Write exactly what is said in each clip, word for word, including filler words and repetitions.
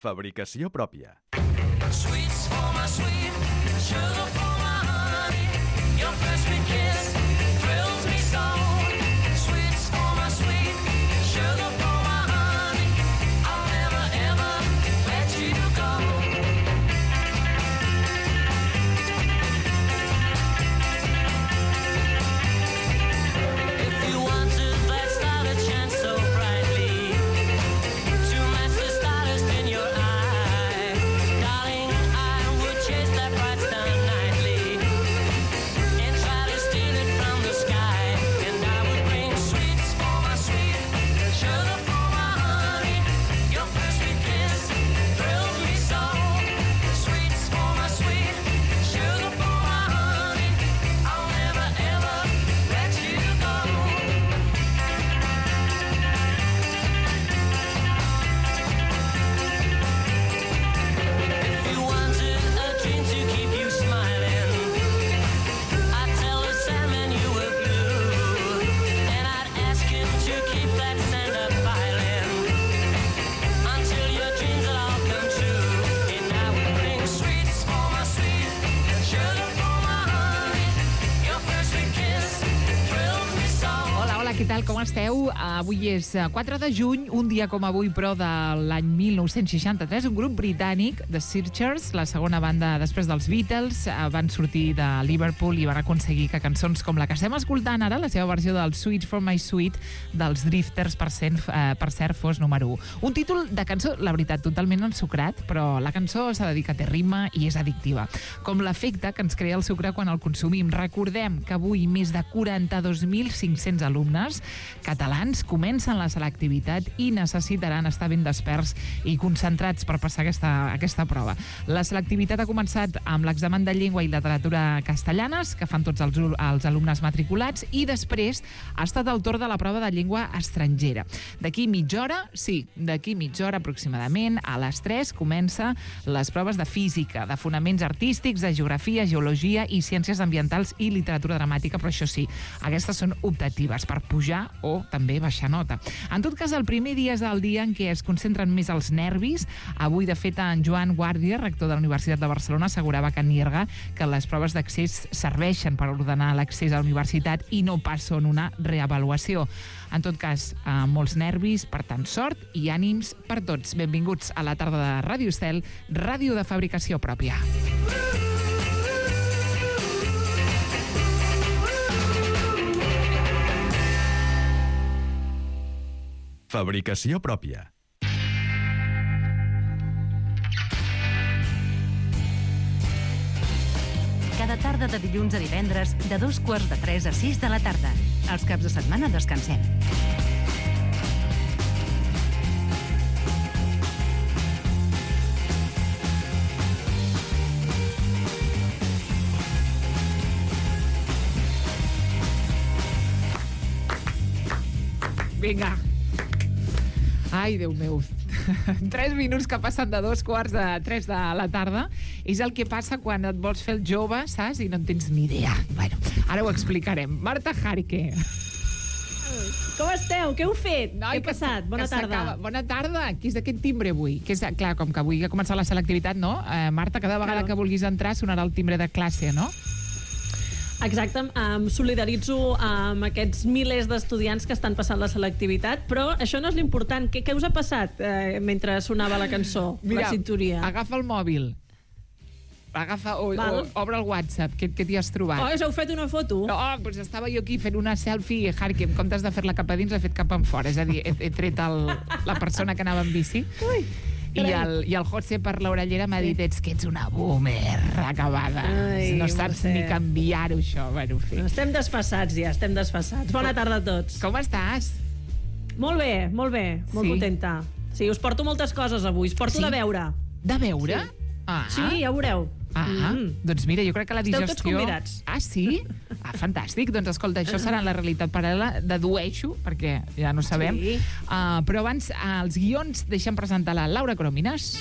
Fabricació pròpia. Sweets for my sweet, sugar for my honey. Your first sweet kiss thrills me so. Sweets for my sweet, sugar for my honey. I'll never ever let you go. If you wanted, let's start a chance so brightly to match the stardust in your eye. Darling, I would chase that bright star nightly and try to steal it from the sky. And I would bring sweets for my sweet, sugar for my honey. Your first sweet kiss thrilled me so. Sweets for my sweet, sugar for my honey. I'll never ever let you go. If you wanted a dream to keep you smiling, I'd tell the salmon you were blue, and I'd ask him to keep that sand up piling until your dreams would all come true. And I would bring sweets for my sweet, sugar for my honey. Your first sweet kiss thrills me so. Hola, hola, què tal, com esteu? Avui és eh, quatre de juny, un dia com avui, però de l'any mil nou-cents seixanta-tres, un grup britànic, The Searchers, la segona banda després dels Beatles, eh, van sortir de Liverpool i van aconseguir que cançons com la que estem escoltant ara, la seva versió del Sweet for My Sweet, dels Drifters, per cert, eh, per cert fos número u. Un títol de cançó, la veritat, totalment ensucrat, però la cançó s'ha de dir que té ritme i és addictiva. Com l'efecte que ens crea el sucre quan el consumim. Recordem que avui més de quaranta-dos mil cinc-cents alumnes catalans comencen la selectivitat i necessitaran estar ben desperts i concentrats per passar aquesta, aquesta prova. La selectivitat ha començat amb l'examen de llengua i literatura castellanes, que fan tots els, els alumnes matriculats, i després ha estat el torn de la prova de llengua estrangera. D'aquí mitja hora, sí, d'aquí mitja hora aproximadament, a les tres comença les proves de física, de fonaments artístics, de geografia, geologia i ciències ambientals i literatura dramàtica, però això sí, aquestes són optatives per pujar o també baixar nota. En tot cas, el primer dia és el dia en què es concentren més els nervis. Avui, de fet, en Joan Guàrdia, rector de la Universitat de Barcelona, assegurava que Nierga que les proves d'accés serveixen per ordenar l'accés a la universitat i no pas són una reavaluació. En tot cas, eh, molts nervis, per tant, sort i ànims per tots. Benvinguts a la tarda de Ràdio Estel, ràdio de fabricació pròpia. Fabricació pròpia. Cada tarda de dilluns a divendres, de dos quarts de tres a sis de la tarda. Els caps de setmana descansem. Vinga. Ai, Déu meu. Tres minuts que passen de dos quarts de tres de la tarda. És el que passa quan et vols fer el jove, saps? I no en tens ni idea. Bueno, ara ho explicarem. Marta Jarque. Com esteu? Què heu fet? No, Què ha passat? Bona tarda. Bona tarda. Qui és d'aquest timbre avui? Que és, clar, com que avui ha començat la selectivitat, no? Eh, Marta, cada vegada Claro. que vulguis entrar sonarà el timbre de classe, no? Exacte, em solidaritzo amb aquests milers d'estudiants que estan passant la selectivitat, però això no és l'important. Què, què us ha passat eh, mentre sonava la cançó, Mira, la cinturia? agafa el mòbil. Agafa, o, Val. o obre el WhatsApp. Què, què t'hi has trobat? Oh, us heu fet una foto? No, doncs estava jo aquí fent una selfie i Harky, en comptes de fer-la cap a dins, l'he fet cap enfora. És a dir, he, he tret el, la persona que anava en bici. Ui, I el, I el José per l'orellera m'ha dit ets que ets una boomer acabada. Ai, no saps Mercè. ni canviar-ho, això. Bueno, en fi. estem desfassats ja, estem desfassats. Bona tarda a tots. Com estàs? Molt bé, molt bé, molt Sí? contenta. Sí, us porto moltes coses avui, us porto Sí? de veure. De veure? Sí. Ah. Sí, ja ho veureu. Ah, Mm. doncs mira, jo crec que la Esteu digestió... tots convidats. Ah, sí? Ah, fantàstic. Doncs escolta, això serà la realitat paral·lela, dedueixo, perquè ja no sabem. Sí. Uh, però abans, uh, els guions, deixem presentar la Laura Coromines.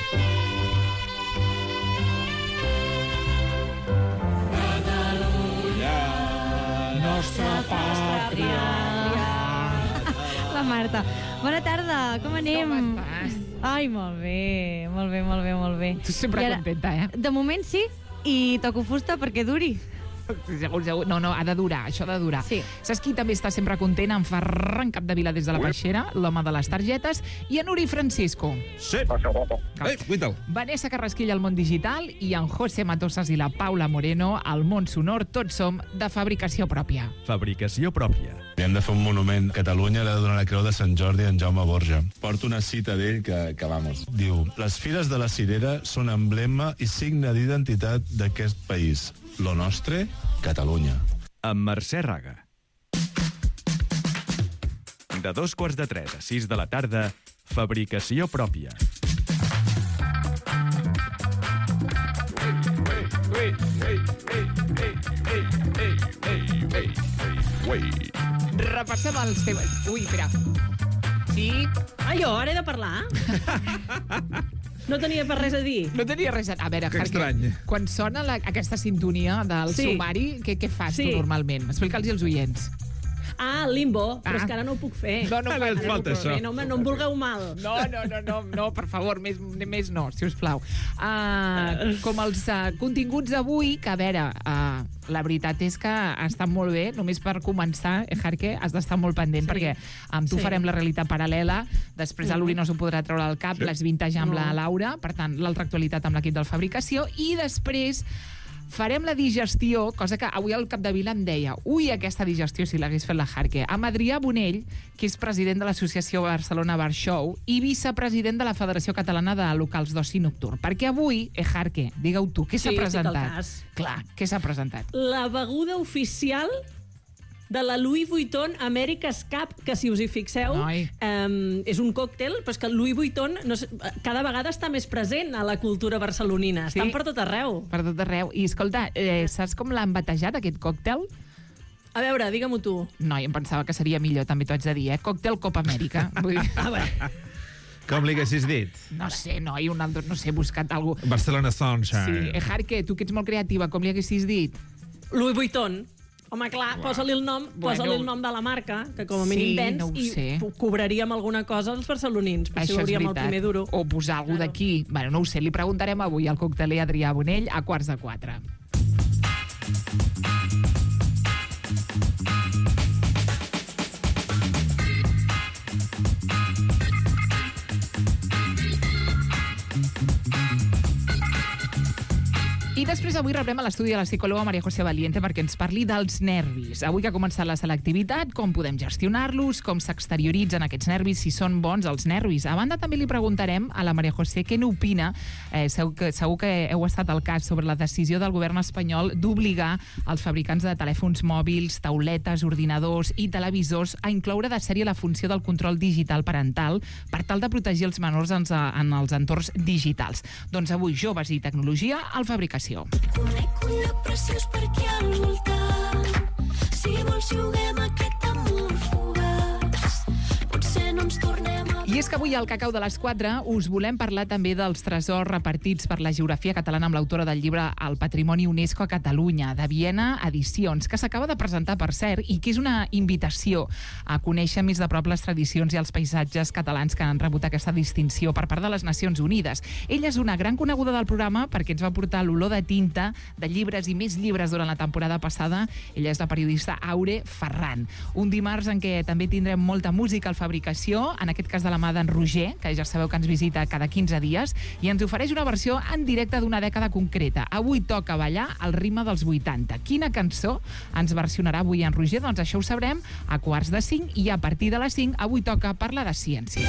Nostra pàtria. La Marta. Bona tarda, com anem? Com estàs? Ai, molt bé, molt bé, molt bé, molt bé. Tu sempre I ara, contenta, eh? De moment sí, i toco fusta perquè duri. Segur, segur. No, no, ha de durar, això ha de durar. Sí. Saps qui també està sempre content? En Ferran Capdevila des de la Peixera, l'home de les targetes, i en Uri Francisco. Sí. Ei, cuita'l. Vanessa Carrasquilla al món digital i en José Matosas i la Paula Moreno al món sonor. Tots som de fabricació pròpia. Fabricació pròpia. Li hem de fer un monument. Catalunya li ha de donar la creu de Sant Jordi a en Jaume Borja. Porto una cita d'ell que, que vamos. Diu, les fires de la Cirera són emblema i signe d'identitat d'aquest país. Lo nostre, Catalunya. Amb Mercè Raga. De dos quarts de tres a sis de la tarda, fabricació pròpia. Repassem els temes. Ui, espera. Sí? Ah, jo ara he de parlar? No tenia per res a dir. No tenia res a... A veure, Que Harque, estrany. quan sona la, aquesta sintonia del Sí. sumari, què, què fas Sí. tu normalment? Explica'ls als oients. Ah, limbo, però Ah. és que ara no ho puc fer. No, no, Ara et ara falta no, això. Bé, no, home, no em vulgueu mal. No, no, no, no, no, per favor, més, més no, si us plau. Uh, com els uh, continguts d'avui, que a veure, uh, la veritat és que estan molt bé, només per començar, eh, Harque, has d'estar molt pendent, Sí. perquè amb tu Sí. farem la realitat paral·lela, després a l'Uri no s'ho podrà treure al cap, Sí. les vintage amb No. la Laura, per tant, l'altra actualitat amb l'equip de fabricació, i després farem la digestió, cosa que avui al Capdevila em deia, ui, aquesta digestió si l'hagués fet la Harque, amb Adrià Bonell, que és president de l'Associació Barcelona Bar Show i vicepresident de la Federació Catalana de Locals d'Oci Nocturn. Perquè avui, eh, Harque, digue-ho tu, què s'ha Sí, estic al presentat? cas. Clar, què s'ha presentat? La beguda oficial de la Louis Vuitton America's Cup, que si us hi fixeu, Noi. um, és un còctel, però és que el Louis Vuitton no sé, cada vegada està més present a la cultura barcelonina. Sí. Estan per tot arreu. Per tot arreu. I escolta, eh, saps com l'han batejat, aquest còctel? A veure, digue-m'ho tu. No, em pensava que seria millor, també t'ho haig de dir, eh? Còctel Copa Amèrica. Vull dir, A veure, Com li haguessis dit? no sé, noi, un altre, no sé, he buscat alguna cosa. Barcelona Sí, Sunshine. eh, Harque, tu que ets molt creativa, com li haguessis dit? Louis Vuitton. Home, clar, posa-li el nom, Bueno. posa-li el nom de la marca, que com a mínim Sí, vens, no ho i sé. po- cobraríem alguna cosa als barcelonins. Potser Això és veuríem el veritat. primer duro. O posar alguna Claro. d'aquí. Bueno, no ho sé, li preguntarem avui al cocteler Adrià Bonell a quarts de quatre. I després avui rebrem a l'estudi de la psicòloga Maria José Valiente perquè ens parli dels nervis. Avui que ha començat la selectivitat, com podem gestionar-los, com s'exterioritzen aquests nervis, si són bons els nervis. A banda, també li preguntarem a la Maria José què n'opina, eh, segur, que, segur que heu estat al cas sobre la decisió del govern espanyol d'obligar els fabricants de telèfons mòbils, tauletes, ordinadors i televisors a incloure de sèrie la funció del control digital parental per tal de protegir els menors en, en els entorns digitals. Doncs avui, joves i tecnologia al Fabricació. Conec un lloc preciós per aquí al voltant. Si vols juguem aquest amor fugaç. Potser no ens tornem a... I és que avui al Cacau de les quatre us volem parlar també dels tresors repartits per la geografia catalana amb l'autora del llibre El Patrimoni UNESCO a Catalunya, de Viena Edicions, que s'acaba de presentar, per cert, i que és una invitació a conèixer més de prop les tradicions i els paisatges catalans que han rebut aquesta distinció per part de les Nacions Unides. Ella és una gran coneguda del programa perquè ens va portar l'olor de tinta de llibres i més llibres durant la temporada passada. Ella és la periodista Aure Ferran. Un dimarts en què també tindrem molta música al Fabricació, en aquest cas de la mà d'en Roger, que ja sabeu que ens visita cada quinze dies, i ens ofereix una versió en directe d'una dècada concreta. Avui toca ballar al ritme dels vuitanta. Quina cançó ens versionarà avui en Roger? Doncs això ho sabrem a quarts de cinc, i a partir de les cinc avui toca parlar de ciència.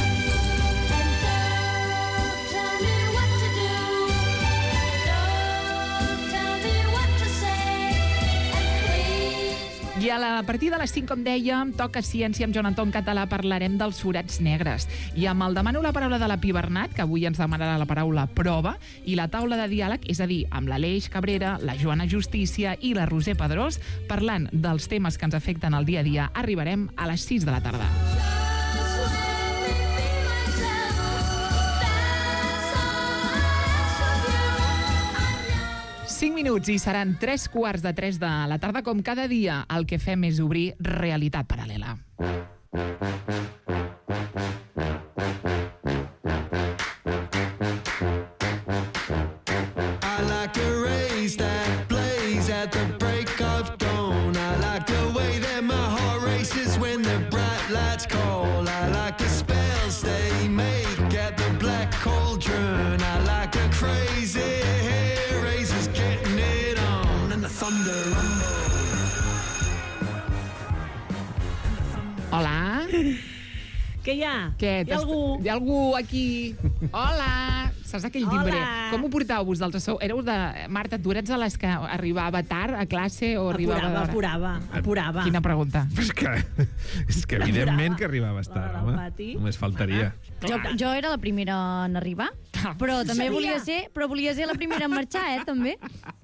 Tell me what to do. Don't tell me what to say. And please... I a la partir de les cinc, com dèiem, toca ciència amb Joan Anton Català, parlarem dels forats negres. I amb el demano la paraula de la Pi Bernat, que avui ens demanarà la paraula prova, i la taula de diàleg, és a dir, amb l'Aleix Cabrera, la Joana Justícia i la Roser Pedrós, parlant dels temes que ens afecten al dia a dia. Arribarem a les sis de la tarda. Just let me be myself. That's all I ask of you. I know. cinc minuts i seran tres quarts de tres de la tarda. Com cada dia, el que fem és obrir realitat paral·lela. I like the rays that blaze at the break of dawn. I like the way that my heart races when the bright lights call. I like the spells they make at the black cauldron. I like the crazy hair raisers getting it on and the thunder rumble. Hola. Què hi ha? Què? Hi ha algú? Hi ha algú aquí? Hola. Saps aquell Hola. timbre? Com ho portàveu vosaltres? Sou- Éreu de... Marta, tu eres de les que arribava tard a classe o arribava Apurava, d'hora? apurava, apurava. Quina pregunta? És que, és que evidentment que arribaves tard, L'hora del home. pati. Només faltaria. Jo, jo era la primera en arribar, però també Sabia. volia ser, però volia ser la primera en marxar, eh, també.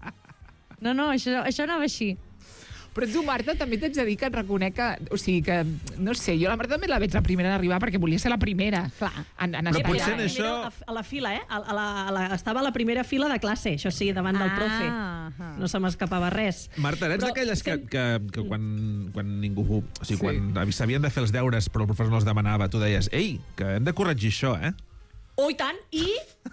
No, no, això, això anava així. Però tu, Marta, també t'haig de dir que et reconec que... O sigui, que... No sé, jo la Marta també la veig la primera en arribar perquè volia ser la primera. Clar. En, en Però esperar, potser en eh? això- A, a la fila, eh? A, a la, a la, estava a la primera fila de classe, això sí, davant del profe. Ah. No se m'escapava res. Marta, eres Però d'aquelles que, sem- que, que quan, quan ningú... O sigui, Sí. quan s'havien de fer els deures però el professor no els demanava, tu deies, ei, que hem de corregir això, eh? Oh, i tant! I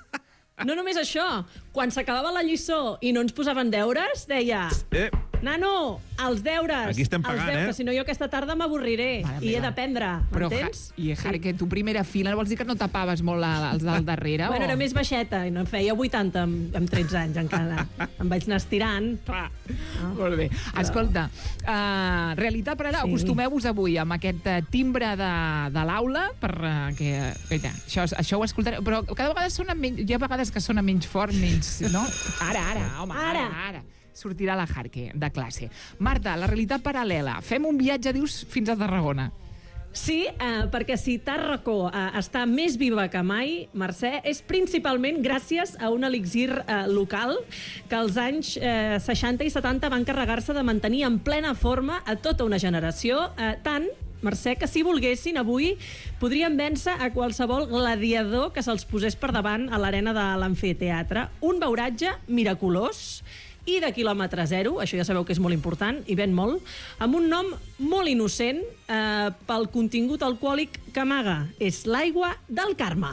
no només això, quan s'acabava la lliçó i no ens posaven deures, deia... Eh, Nano, els deures! Aquí estem pagant, els deures, eh? que si no jo aquesta tarda m'avorriré Mare i he meva. d'aprendre, Però, m'entens? ja- I, Harry, que tu primera fila no vols dir que no tapades molt la- els del darrere? Bueno, o... era més baixeta, i no en feia vuitanta amb, amb tretze anys encara. Em vaig anar estirant. Clar. Molt bé. Escolta, uh, realitat per ara, Sí. acostumeu-vos avui amb aquest uh, timbre de, de l'aula, per uh, que... Veita, això, això ho escoltareu, però cada vegada sona menys... Hi ha vegades que sona menys fort, menys... No? Ara, ara, home, ara, Ara. ara. Sortirà la Jarque de classe. Marta, la realitat paral·lela. Fem un viatge, dius, fins a Tarragona. Sí, eh, perquè si Tàrraco eh, està més viva que mai, Mercè, és principalment gràcies a un elixir eh, local que als anys eh, seixanta i setanta van encarregar-se de mantenir en plena forma a tota una generació, eh, tant Mercè, que si volguessin avui podrien vèncer a qualsevol gladiador que se'ls posés per davant a l'arena de l'amfiteatre. Un beuratge miraculós i de quilòmetre zero, això ja sabeu que és molt important, i ven molt, amb un nom molt innocent eh, pel contingut alcohòlic que amaga. És l'aigua del Carme.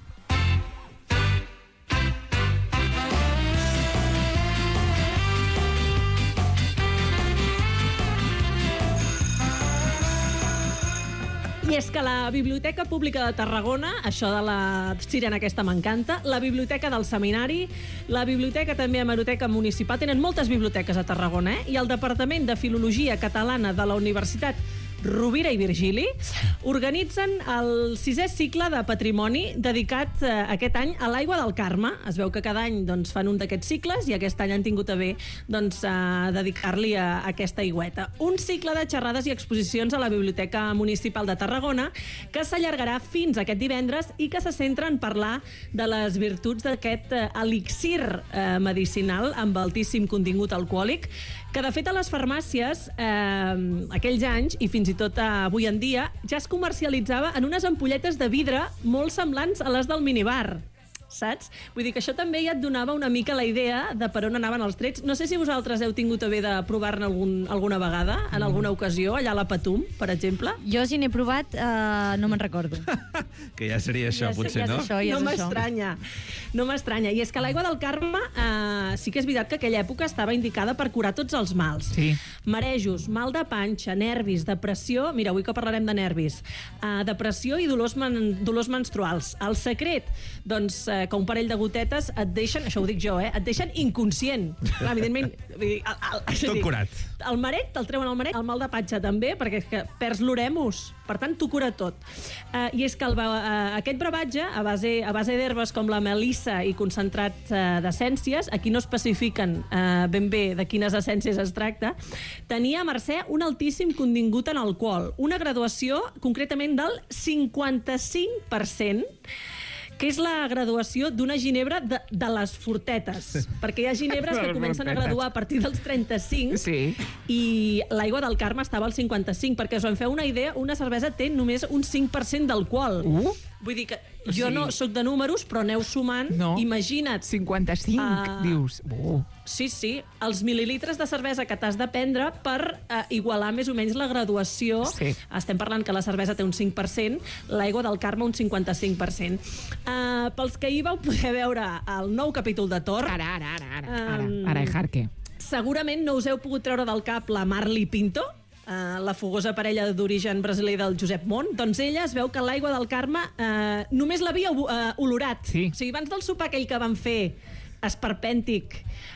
I és que la Biblioteca Pública de Tarragona, això de la sirena aquesta m'encanta, la Biblioteca del Seminari, la Biblioteca també Hemeroteca Municipal, tenen moltes biblioteques a Tarragona, eh? I el Departament de Filologia Catalana de la Universitat Rovira i Virgili organitzen el sisè cicle de patrimoni dedicat eh, aquest any a l'aigua del Carme. Es veu que cada any doncs, fan un d'aquests cicles i aquest any han tingut a bé doncs, eh, dedicar-li a, a aquesta aigüeta. Un cicle de xerrades i exposicions a la Biblioteca Municipal de Tarragona que s'allargarà fins aquest divendres i que se centra en parlar de les virtuts d'aquest eh, elixir eh, medicinal amb altíssim contingut alcohòlic que, de fet, a les farmàcies eh, aquells anys, i fins i tot eh, avui en dia, ja es comercialitzava en unes ampolletes de vidre molt semblants a les del minibar. Saps? Vull dir que això també ja et donava una mica la idea de per on anaven els trets. No sé si vosaltres heu tingut a bé de provar-ne algun, alguna vegada, en alguna ocasió, allà a la Patum, per exemple. Jo, si n'he provat, eh, no me'n recordo. Que ja seria això, Ja sé- potser, ja és no? això, ja no és això. m'estranya, no m'estranya. I és que l'aigua del Carme eh, sí que és veritat que aquella època estava indicada per curar tots els mals. Sí. Marejos, mal de panxa, nervis, depressió... Mira, avui que parlarem de nervis. Uh, depressió i dolors, men dolors menstruals. El secret, doncs, uh, que un parell de gotetes et deixen, això ho dic jo, eh, et deixen inconscient. Clar, evidentment... Vull dir, el, el, és a Tot dir, curat. El maret, te'l treuen el maret, el mal de panxa també, perquè és que perds l'oremus. Per tant, t'ho cura tot. Uh, I és que el, uh, aquest brevatge, a base, a base d'herbes com la melissa i concentrat uh, d'essències, aquí no especifiquen uh, ben bé de quines essències es tracta, tenia, Mercè, un altíssim contingut en alcohol, una graduació concretament del cinquanta-cinc per cent, que és la graduació d'una ginebra de, de les fortetes. Perquè hi ha ginebres que comencen a graduar a partir dels trenta-cinc Sí. i l'aigua del Carme estava al cinquanta-cinc, perquè us en feu una idea, una cervesa té només un cinc per cent d'alcohol. Uh. Vull dir que O jo sigui- no sóc de números, però aneu sumant. No. Imagina't. cinquanta-cinc, Ah. dius. Oh. Sí, sí, els mil·lilitres de cervesa que t'has de prendre per eh, igualar més o menys la graduació. Sí. Estem parlant que la cervesa té un cinc per cent, l'aigua del Carme un cinquanta-cinc per cent. Uh, pels que ahir vau poder veure el nou capítol de Thor... Ara, ara, ara, ara, ara, Um, ara, Jarque. Segurament no us heu pogut treure del cap la Marley Pinto, Uh, la fogosa parella d'origen brasiler del Josep Mont. Doncs ella es veu que l'aigua del Carme uh, només l'havia uh, olorat. Sí. O sigui, abans del sopar aquell que van fer esperpèntic,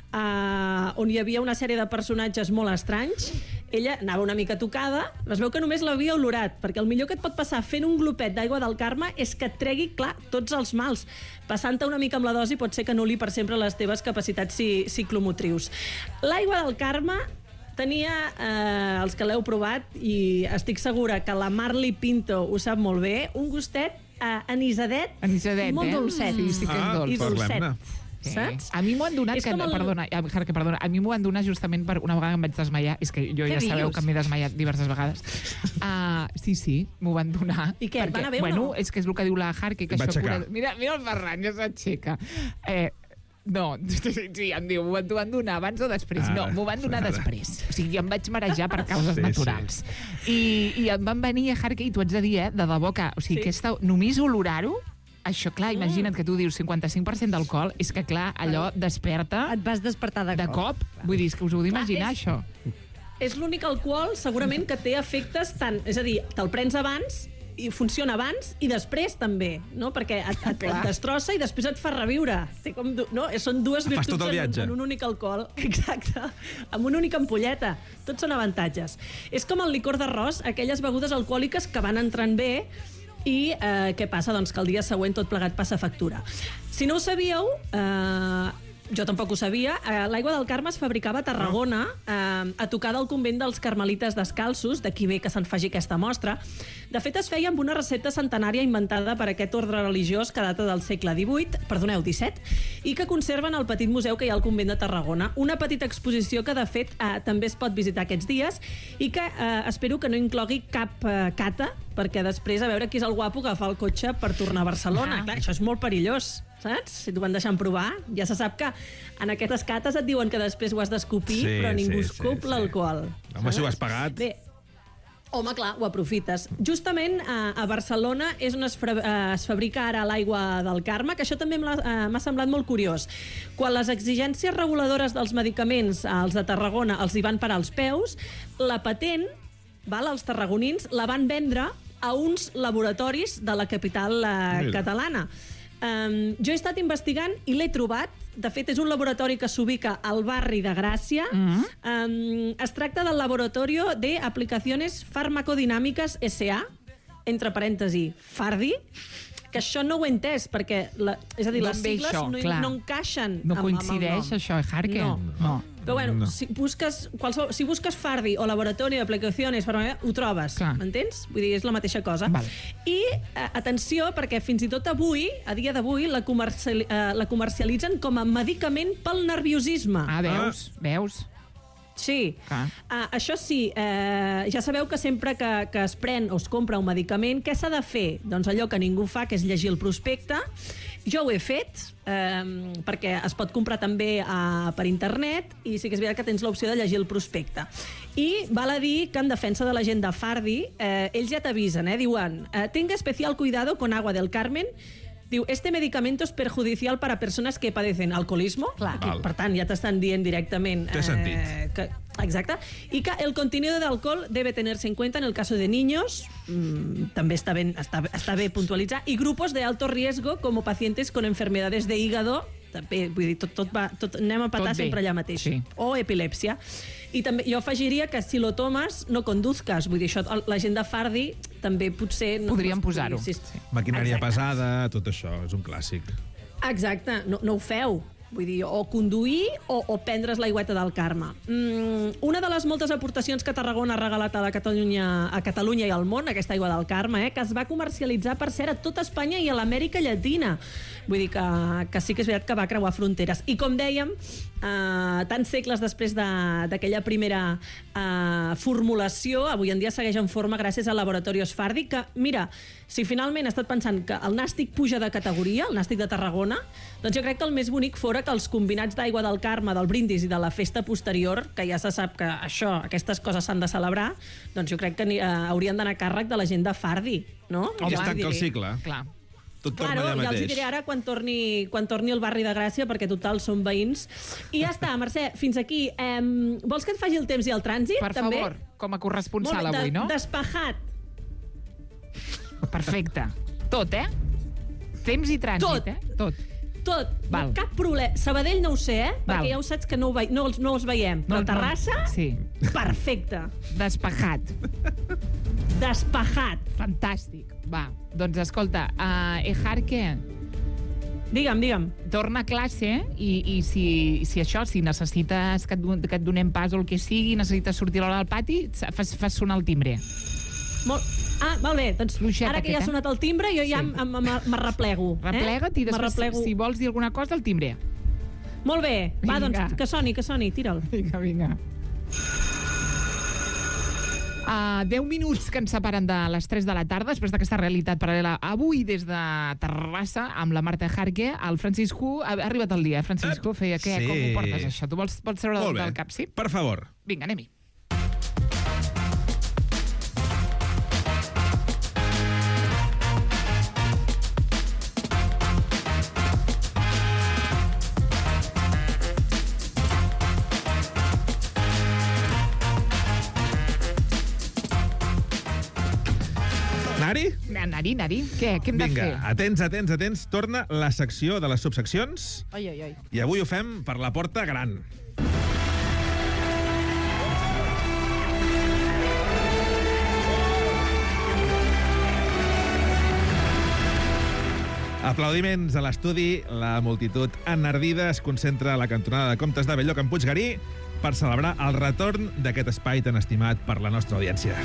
uh, on hi havia una sèrie de personatges molt estranys, ella anava una mica tocada, es veu que només l'havia olorat, perquè el millor que et pot passar fent un glopet d'aigua del Carme és que et tregui, clar, tots els mals. Passant-te una mica amb la dosi pot ser que anul·li per sempre les teves capacitats ciclomotrius. L'aigua del Carme tenia, eh, els que l'heu provat, i estic segura que la Marley Pinto ho sap molt bé, un gustet eh, anisadet, Anisadet, molt eh? dolcet. Sí, sí que és Ah, dolç. I dolcet. parlem-ne. Sí. Saps? A mi m'ho han donat, És que, com el- perdona, ja, Jarque, perdona, a mi m'ho han donat justament per una vegada que em vaig desmaiar. És que jo Què ja sabeu dius? que m'he desmaiat diverses vegades. Uh, sí, sí, m'ho van donar. I què, et va anar bé o bueno, no? és que és el que diu la Jarque, que Va això... aixecar. Pura... Mira, mira el Ferran, ja s'aixeca. Eh, no, sí, em diu, m'ho van donar abans o després? Ara, no, m'ho van donar ara. després. O sigui, em vaig marejar per causes Sí, naturals. I, I em van venir a Jarque, i t'ho haig de dir, eh, de debò que, o sigui, Sí. aquesta, només olorar-ho, això, clar, imagina't que tu dius cinquanta-cinc per cent d'alcohol, és que, clar, allò desperta Et vas despertar de, de cop. Vull dir, és que us ho heu d'imaginar, és- això. És l'únic alcohol, segurament, que té efectes tant... És a dir, te'l prens abans i funciona abans i després també, no? Perquè et, et, et destrossa i després et fa reviure. Té com, du- no? Són dues Fas virtuts tot el en, viatge. en un únic alcohol. Exacte. Amb una única ampolleta. Tots són avantatges. És com el licor d'arròs, aquelles begudes alcohòliques que van entrant bé i eh, què passa? Doncs que el dia següent tot plegat passa factura. Si no ho sabíeu, eh, jo tampoc ho sabia, eh, l'aigua del Carme es fabricava a Tarragona, eh, a tocar del convent dels Carmelites Descalços, d'aquí ve que se'n faci aquesta mostra. De fet, es feia amb una recepta centenària inventada per aquest ordre religiós que data del segle divuit, perdoneu, disset, i que conserven al petit museu que hi ha al convent de Tarragona. Una petita exposició que, de fet, eh, també es pot visitar aquests dies i que eh, espero que no inclogui cap eh, cata, perquè després a veure qui és el guapo que fa el cotxe per tornar a Barcelona. Ah. Clar, això és molt perillós, saps? Si t'ho van deixant provar, ja se sap que en aquestes cates et diuen que després ho has d'escopir, Sí, però ningú sí, escup sí, sí. l'alcohol. Home, si ho has saps? pagat. Bé, home, clar, ho aprofites. Justament a, a Barcelona és on es, fra, eh, es fabrica ara l'aigua del Carme, que això també m'ha eh, m'ha semblat molt curiós. Quan les exigències reguladores dels medicaments als de Tarragona els hi van parar els peus, la patent, val, els tarragonins, la van vendre a uns laboratoris de la capital eh, Mira. catalana. Um, jo he estat investigant i l'he trobat. De fet, és un laboratori que s'ubica al barri de Gràcia. Mhm. um, es tracta del Laboratorio de Aplicaciones Farmacodinàmiques S A, entre parèntesi, Fardi, que això no ho he entès, perquè la, és a dir, D'on les ve sigles això? no, Clar. no encaixen No amb, amb el coincideix, nom. això, Jarque? No. no. Però bueno, No. si busques, qualsevol, si busques Fardi o Laboratorio de Aplicaciones, ho trobes, Clar. m'entens? Vull dir, és la mateixa cosa. Val. I, eh, atenció, perquè fins i tot avui, a dia d'avui, la, comerciali eh, la comercialitzen com a medicament pel nerviosisme. Ah, veus? Veus? Sí. Ah. Uh, això sí, eh, ja sabeu que sempre que, que es pren o es compra un medicament, què s'ha de fer? Doncs allò que ningú fa, que és llegir el prospecte. Jo ho he fet, eh, perquè es pot comprar també uh, per internet, i sí que és veritat que tens l'opció de llegir el prospecte. I val a dir que en defensa de la gent de Fardi, eh, ells ja t'avisen, eh, diuen, eh, tenga especial cuidado con agua del Carmen. Diu, este medicamento es perjudicial para personas que padecen alcoholismo. Clar. I, per tant, ja t'estan dient directament... Té sentit. que, exacte. Y que el contenido de alcohol debe tenerse en cuenta en el caso de niños, mmm, també està, ben, està, està bé puntualitzar, i grupos de alto riesgo como pacientes con enfermedades de hígado, també, vull dir, tot, tot va, tot, anem a patar Tot bé. sempre allà mateix. Sí. O epilèpsia. I també jo afegiria que si lo tomes, no conduzcas. Vull dir, això, la gent de Fardi també potser... No, Podríem no es posar-ho. pugui- Sí. Maquinària Exacte. pesada, tot això, és un clàssic. Exacte, no, no ho feu. Vull dir, o conduir o, o prendre's l'aigüeta del Carme. Mm, una de les moltes aportacions que Tarragona ha regalat a, la Catalunya, a Catalunya i al món, aquesta aigua del Carme, eh, que es va comercialitzar, per cert, a tota Espanya i a l'Amèrica Llatina. Vull dir que, que sí que és veritat que va creuar fronteres. I com dèiem, eh, tants segles després d'aquella de, primera eh, formulació, avui en dia segueix en forma gràcies al Laboratori Sfardi, que, mira, si finalment he estat pensant que el nàstic puja de categoria, el nàstic de Tarragona, doncs jo crec que el més bonic fora que els combinats d'aigua del Carme, del brindis i de la festa posterior, que ja se sap que això, aquestes coses s'han de celebrar, doncs jo crec que eh, haurien d'anar a càrrec de la gent de Fardi, no? I ja es tanca el cicle. Clar. Tot torna Claro, allà ja els hi mateix. diré ara quan torni, quan torni al barri de Gràcia, perquè total són veïns. I ja està, Mercè, fins aquí. Eh, vols que et faci el temps i el trànsit? Per també? favor, com a corresponsal Molt bé, avui, no? Despejat. Perfecte. Tot, eh? Temps i trànsit, Tot. eh? Tot. Tot, Val. no, cap problema. Sabadell no ho sé, eh? Val. Perquè ja ho saps que no, ho ve... no, els, no els veiem. Però No, no. Terrassa, Sí. perfecte. Despejat. Despejat. Fantàstic. Va, doncs escolta, uh, Ejarque, Digue'm, digue'm. torna a classe i, i si, si això, si necessites que et, do- que et donem pas o el que sigui, necessites sortir a l'hora del pati, fas, fas sonar el timbre. Molt... Ah, molt bé, doncs Fluixet ara que ja aquest, ha eh? sonat el timbre, jo ja Sí. sí. m'arreplego. Replega't i Me després, replego. si vols dir alguna cosa, el timbre. Molt bé, va, Vinga. doncs que soni, que soni, tira'l. Vinga, vinga. Uh, deu minuts que ens separen de les tres de la tarda, després d'aquesta realitat paral·lela. Avui, des de Terrassa, amb la Marta Jarque, el Francisco... Ha ha arribat el dia, eh, Francisco? Feia què? Sí. Com ho portes, això? Tu vols, vols treure Molt del, bé. del cap, sí? Per favor. Vinga, anem-hi. Nari? Nari, Nari, què? Què hem de Vinga, fer? atents, atents, atents. Torna la secció de les subseccions Oi, oi, oi. i avui ho fem per la porta gran. Aplaudiments a l'estudi. La multitud enardida es concentra a la cantonada de Comtes de Belloc en Puiggarí per celebrar el retorn d'aquest espai tan estimat per la nostra audiència.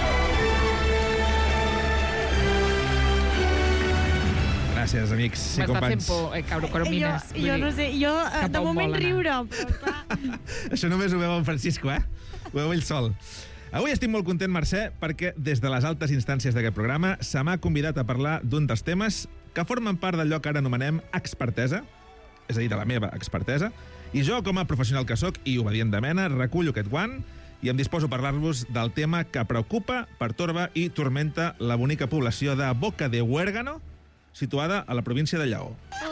Gràcies, amics i M'està fent companys. por, eh, Cauro Coromines. Jo, jo no sé, jo eh, Cap de a on moment vol anar? riure, però clar... Això només ho veu en Francisco, eh? Ho veu ell sol. Avui estic molt content, Mercè, perquè des de les altes instàncies d'aquest programa se m'ha convidat a parlar d'un dels temes que formen part d'allò que ara anomenem expertesa, és a dir, de la meva expertesa, i jo, com a professional que sóc i obedient de mena, recullo aquest guant i em disposo a parlar-vos del tema que preocupa, pertorba i tormenta la bonica població de Boca de Huérgano, situada a la província de Lleó.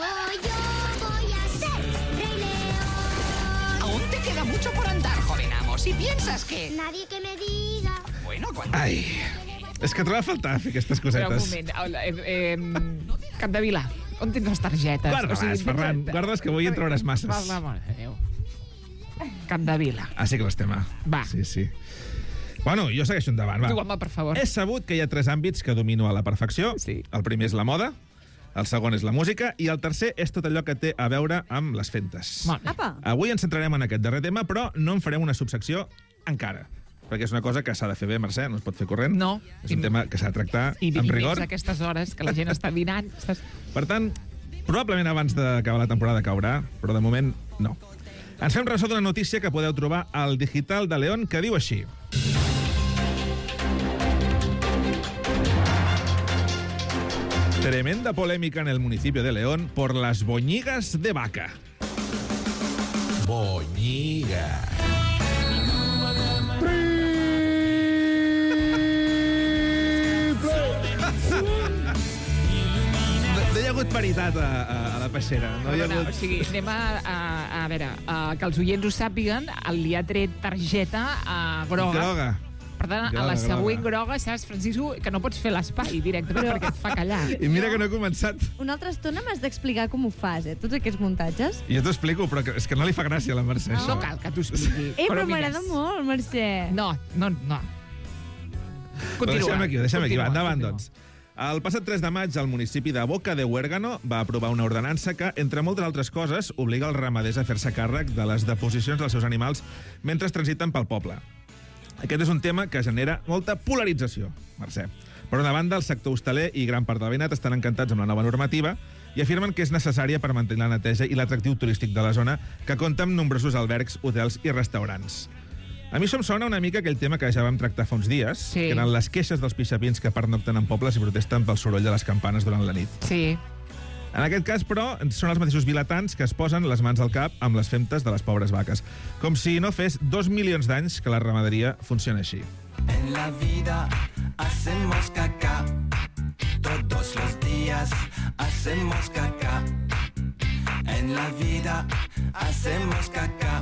Aún te queda mucho por andar, joven amo. Si piensas que... Nadie que me diga. Bueno, cuando... Ai, és que trobava a faltar fer aquestes Però un cosetes. moment. Hola, eh, eh, Capdevila, on tens les targetes? Guarda-les, Ferran, guarda-les, que avui en trauràs masses. Va, va, mare de Déu. Capdevila. Ah, sí que l'estem. Va. Sí, sí. Bueno, jo segueixo endavant, va. Tu, home, per favor. És sabut que hi ha tres àmbits que domino a la perfecció. Sí. El primer és la moda, el segon és la música i el tercer és tot allò que té a veure amb les fentes. Molt bé. Apa! Avui ens centrarem en aquest darrer tema, però no en farem una subsecció encara, perquè és una cosa que s'ha de fer bé, Mercè, no es pot fer corrent. No. És un I- tema que s'ha de tractar I, amb i rigor. més a aquestes hores que la gent està dinant. Saps? Per tant, probablement abans d'acabar la temporada caurà, però de moment no. Ens fem ressò d'una notícia que podeu trobar al Digital de León, que diu així. Tremenda polémica en el municipio de León por las boñigas de vaca. Boñiga. No hi ha hagut paritat a, a, a la peixera. No hi ha Perdona, hagut... o sigui, anem a, a, a veure, a, que els oients ho sàpiguen, li ha tret targeta a groga. Groga. Per tant, a Groga, la següent groga. groga, saps, Francisco, que no pots fer l'espai directament Però- perquè et fa callar. I mira que no he començat. Una altra estona m'has d'explicar com ho fas, eh? Tots aquests muntatges. Jo t'ho explico, però que, és que no li fa gràcia a la Mercè. No això. cal que t'ho expliqui. Eh, però Coromines. m'agrada molt, Mercè. No, no, no. Però Continua. deixem aquí, deixem aquí. Va, Continua, endavant, continua. doncs. El passat tres de maig, el municipi de Boca de Huérgano va aprovar una ordenança que, entre moltes altres coses, obliga els ramaders a fer-se càrrec de les deposicions dels seus animals mentre transiten pel poble. Aquest és un tema que genera molta polarització, Mercè. Per una banda, el sector hostaler i gran part del veïnat estan encantats amb la nova normativa i afirmen que és necessària per mantenir la neteja i l'atractiu turístic de la zona, que compta amb nombrosos albergs, hotels i restaurants. A mi això em sona una mica aquell tema que ja vam tractar fa uns dies, Sí. que eren les queixes dels pixapins que pernocten en pobles i protesten pel soroll de les campanes durant la nit. Sí. En aquest cas, però, són els mateixos vilatans que es posen les mans al cap amb les femtes de les pobres vaques, com si no fes dos milions d'anys que la ramaderia funciona així. En la vida hacemos caca, todos los días hacemos caca. En la vida hacemos caca,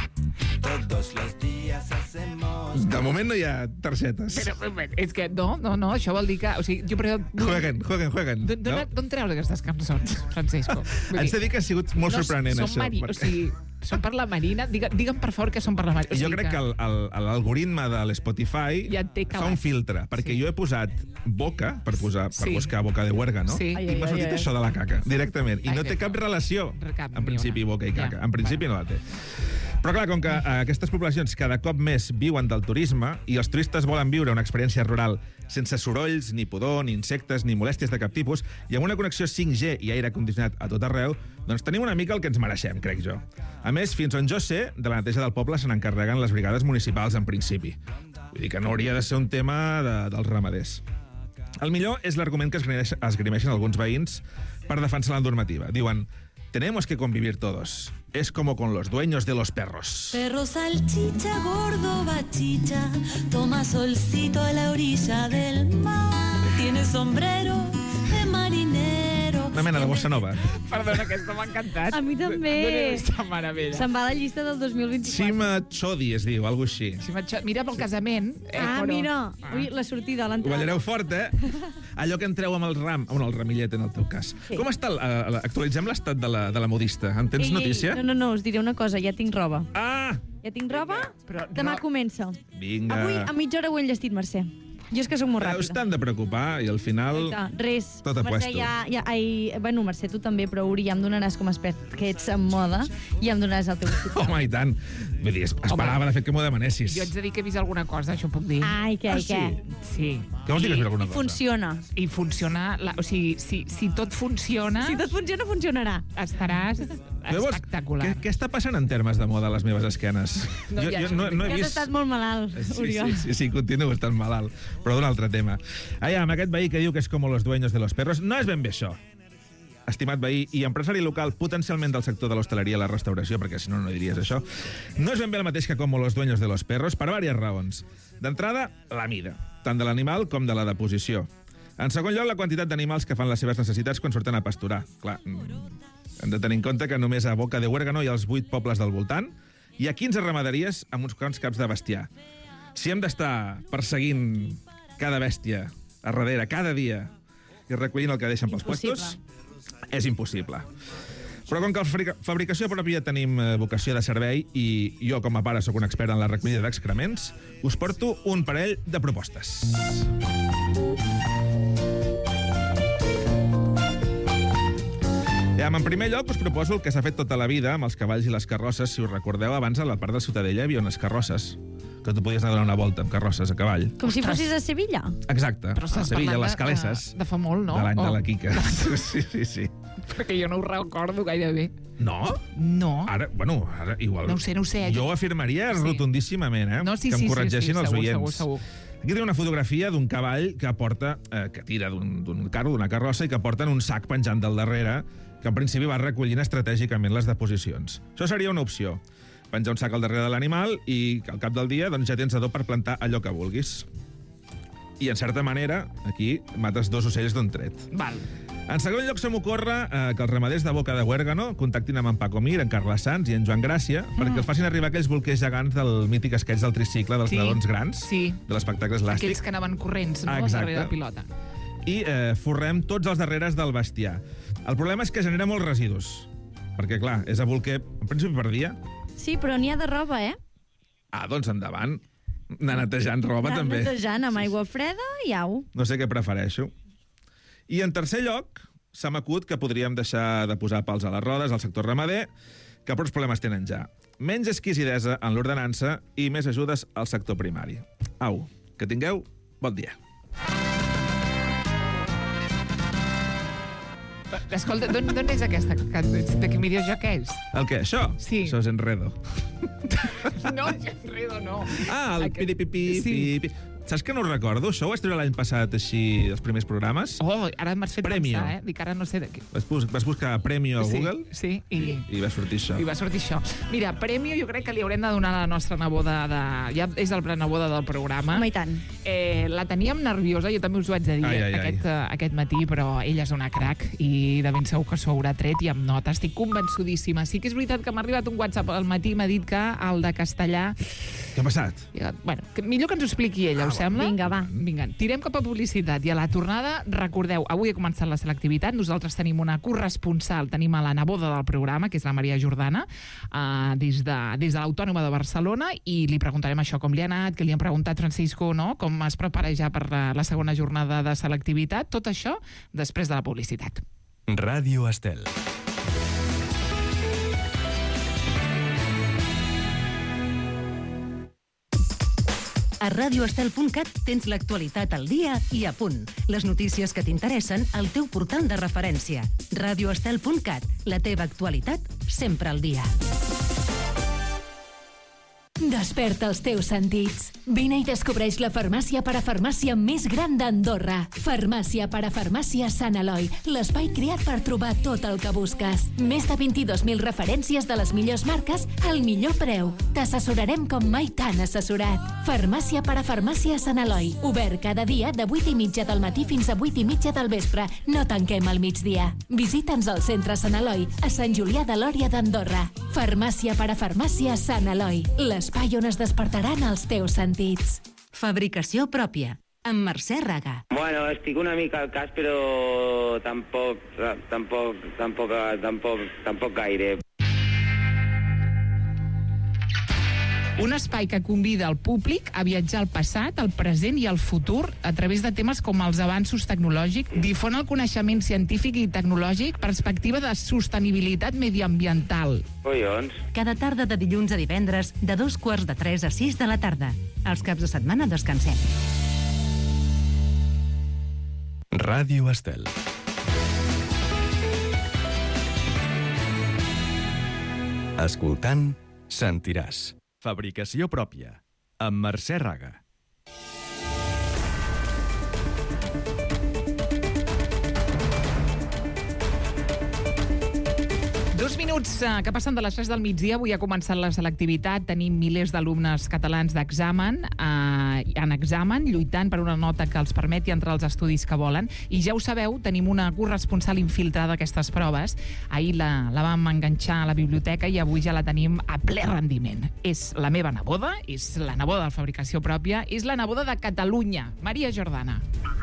todos los días hacemos... De moment no hi ha targetes. Però, és que no, no, no, això vol dir que... O sigui, jo, però... Jueguen, jueguen, jueguen. D'on No? no? treus aquestes cançons, Francisco? Vull Haig de dir que ha sigut molt no, sorprenent, són això. Mari... O sigui, són per la Marina? Digue, digue'm per favor que són per la Marina. O Jo sigui crec que el- el- l'algoritme de l'Spotify Ja et té fa calat. un filtre, perquè jo he posat boca, per, posar, per Sí. buscar boca de Huérgano, Sí. i Ai, m'ha ai, sortit ai, ai. això de la caca, directament. I Ai, no té ai, cap relació, Cap en ni principi, una. boca i caca. Ja, En principi no la té. Però clar, com que eh, aquestes poblacions cada cop més viuen del turisme i els turistes volen viure una experiència rural sense sorolls, ni pudor, ni insectes, ni molèsties de cap tipus, i amb una connexió cinc G i aire condicionat a tot arreu, doncs tenim una mica el que ens mereixem, crec jo. A més, fins on jo sé, de la neteja del poble se n'encarreguen les brigades municipals en principi. Vull dir que no hauria de ser un tema de, dels ramaders. El millor és l'argument que esgrimeix- esgrimeixen alguns veïns per defensar la normativa. Diuen, tenemos que convivir todos. Es como con los dueños de los perros. Perro salchicha, gordo bachicha, toma solcito a la orilla del mar. Tiene sombrero de marinero. Una mena de bossa nova. Perdona, aquesta m'ha encantat. A mi també. No n'he vist tan meravella. Se'n va a la llista del dos mil vint-i-quatre. Xima Chodi es diu, alguna així. Si m'ha- Mira pel casament. Eh, Ah, però- mira. Ui, la sortida, Ho l'entrada. ballareu fort, eh? Allò que entreu amb el ram, bueno, el ramillet en el teu cas. Sí. Com està? El, eh, actualitzem l'estat de, la, de la modista. En tens Ei, ei, notícia? No, no, no, us diré una cosa, ja tinc roba. Ah! Ja tinc roba, Però demà no- comença. Vinga. Avui a mitja hora ho he enllestit, Mercè. Jo és que soc molt Però us ràpida. t'han de preocupar i al final... Vinga, res. Tot a Mercè, puesto. ja, ja, ai, bueno, Mercè, tu també, però Uri, ja em donaràs com a expert que ets en moda i em donaràs el teu vestit. Home, i tant. Vull dir, es- esperava, de fet, que m'ho demanessis. Jo haig de dir que he vist alguna cosa, això ho puc dir. Ai, què, Ah, ai, sí? què? Sí. Què vols dir que has vist alguna I cosa? funciona. I funciona... La, o sigui, si, si tot funciona, Si tot funciona, funcionarà. estaràs Llavors, espectacular. Què, què està passant en termes de moda a les meves esquenes? No, jo, ja, jo això no, no he Has vist... estat molt malalt, Sí, Oriol. sí, sí, sí, continuo estant malalt, però d'un altre tema. Allà, amb aquest veí que diu que és com los dueños de los perros, no és ben bé això. Estimat veí i empresari local potencialment del sector de l'hostaleria i la restauració, perquè si no, no diries això, no és ben bé el mateix que com los dueños de los perros per diverses raons. D'entrada, la mida, tant de l'animal com de la deposició. En segon lloc, la quantitat d'animals que fan les seves necessitats quan surten a pasturar. Clar, mm, hem de tenir en compte que només a Boca de Huérgano hi ha els vuit pobles del voltant, hi ha quinze ramaderies amb uns quants caps de bestiar. Si hem d'estar perseguint cada bèstia a darrere, cada dia, i recollint el que deixen pels Impossible. puestos, és impossible. Però com que la fabricació pròpia tenim eh, vocació de servei i jo, com a pare, sóc un expert en la recollida d'excrements, us porto un parell de propostes. Ja, en primer lloc, us proposo el que s'ha fet tota la vida amb els cavalls i les carrosses. Si us recordeu, abans a la part de Ciutadella hi havia unes carrosses, que tu podies anar a donar una volta amb carrosses a cavall. Com si fossis a Sevilla. Exacte, Però a estàs Sevilla, parlant les de- Caleses. De, de fa molt, no? De l'any de Oh. la Quica. Sí, sí, sí. Perquè jo no ho recordo gaire bé. No? No. Ara, bueno, ara igual... No ho sé, no ho sé. Jo ho afirmaria Sí. rotundíssimament, eh? No, sí, que sí, em sí, corregeixin sí, els segur, oients. segur, segur. Aquí tenim una fotografia d'un cavall que porta, eh, que tira d'un d'un carro, d'una carrossa, i que porten un sac penjant del darrere, que en principi va recollint estratègicament les deposicions. Això seria una opció. Penjar un sac al darrere de l'animal i que al cap del dia doncs, ja tens adob per plantar allò que vulguis. I, en certa manera, aquí mates dos ocells d'un tret. Val. En segon lloc, se m'ocorre eh, que els ramaders de Boca de Huérgano contactin amb en Paco Mir, en Carles Sans i en Joan Gràcia Mm. perquè els facin arribar aquells bolquers gegants del mític esquetx del tricicle dels Sí. nadons grans, Sí. de l'espectacle elàstic. Aquells que anaven corrents, no? Ah, Al exacte. darrere de pilota. I eh, forrem tots els darreres del bestiar. El problema és que genera molts residus. Perquè, clar, és a bolquer, en principi per dia. Sí, però n'hi ha de roba, eh? Ah, doncs endavant. Anar netejant roba, Anar també. netejant amb aigua freda i au. No sé què prefereixo. I en tercer lloc, s'ha m'acut que podríem deixar de posar pals a les rodes al sector ramader, que prou problemes tenen ja. Menys exquisidesa en l'ordenança i més ajudes al sector primari. Au, que tingueu bon dia. Escolta, d'on és aquesta? De quin videojoc és? El què? Això? Sí. Això és Enredo. No, Enredo no. Ah, el piripipi, Sí. pipi. Saps que no ho recordo? Això ho vaig treure l'any passat així, els primers programes. Oh, ara m'has fet Premio. pensar, eh? Dic, ara no sé de què. Vas, bus vas buscar Premio a Sí, Google sí, i... i va sortir això. I va sortir això. Mira, Premio jo crec que li haurem de donar a la nostra neboda de... Ja és el neboda del programa. Home, i tant. Eh, la teníem nerviosa, jo també us ho haig de dir Ai, ai, ai. aquest, uh, aquest matí, però ella és una crac i de ben segur que s'ho haurà tret i amb nota. Estic convençudíssima. Sí que és veritat que m'ha arribat un WhatsApp al matí i m'ha dit que el de castellà... Què ha passat? Bueno, que millor que ens ho expliqui ella, Ah, us sembla? Vinga, va. Vinga, tirem cap a publicitat i a la tornada, recordeu, avui ha començat la selectivitat, nosaltres tenim una corresponsal, tenim a la neboda del programa, que és la Maria Jordana, uh, des de, des de l'Autònoma de Barcelona, i li preguntarem això, com li ha anat, que li han preguntat Francisco, no?, com es prepara ja per la, la segona jornada de selectivitat, tot això després de la publicitat. Ràdio Estel. A radio estel punt cat tens l'actualitat al dia i a punt. Les notícies que t'interessen al teu portal de referència. radio estel punt cat, la teva actualitat sempre al dia. Desperta els teus sentits. Vine i descobreix la farmàcia parafarmàcia més gran d'Andorra. Farmàcia parafarmàcia Sant Eloi, l'espai creat per trobar tot el que busques. Més de vint-i-dos mil referències de les millors marques al millor preu. T'assessorarem com mai t'han assessorat. Farmàcia parafarmàcia Sant Eloi, obert cada dia de vuit i mitja del matí fins a vuit i mitja del vespre. No tanquem al migdia. Visita'ns al centre Sant Eloi, a Sant Julià de Lòria d'Andorra. Farmàcia parafarmàcia Sant Eloi, l'espai on es despertaran els teus sentits. Fabricació pròpia, amb Mercè Raga. Bueno, estic una mica al cas, però tampoc, tampoc, tampoc, tampoc, tampoc gaire. Un espai que convida el públic a viatjar al passat, al present i al futur a través de temes com els avanços tecnològics, difon el coneixement científic i tecnològic, perspectiva de sostenibilitat mediambiental. Collons. Cada tarda de dilluns a divendres, de dos quarts de tres a sis de la tarda. Els caps de setmana descansem. Ràdio Estel. Escoltant, sentiràs. Fabricació pròpia, amb Mercè Raga. Dos minuts eh, que passen de les tres del migdia. Avui ha començat la selectivitat. Tenim milers d'alumnes catalans d'examen, eh, en examen, lluitant per una nota que els permeti entrar als estudis que volen. I ja ho sabeu, tenim una corresponsal infiltrada d'aquestes proves. Ahir la, la vam enganxar a la biblioteca i avui ja la tenim a ple rendiment. És la meva neboda, és la neboda de la fabricació pròpia, és la neboda de Catalunya, Maria Jordana.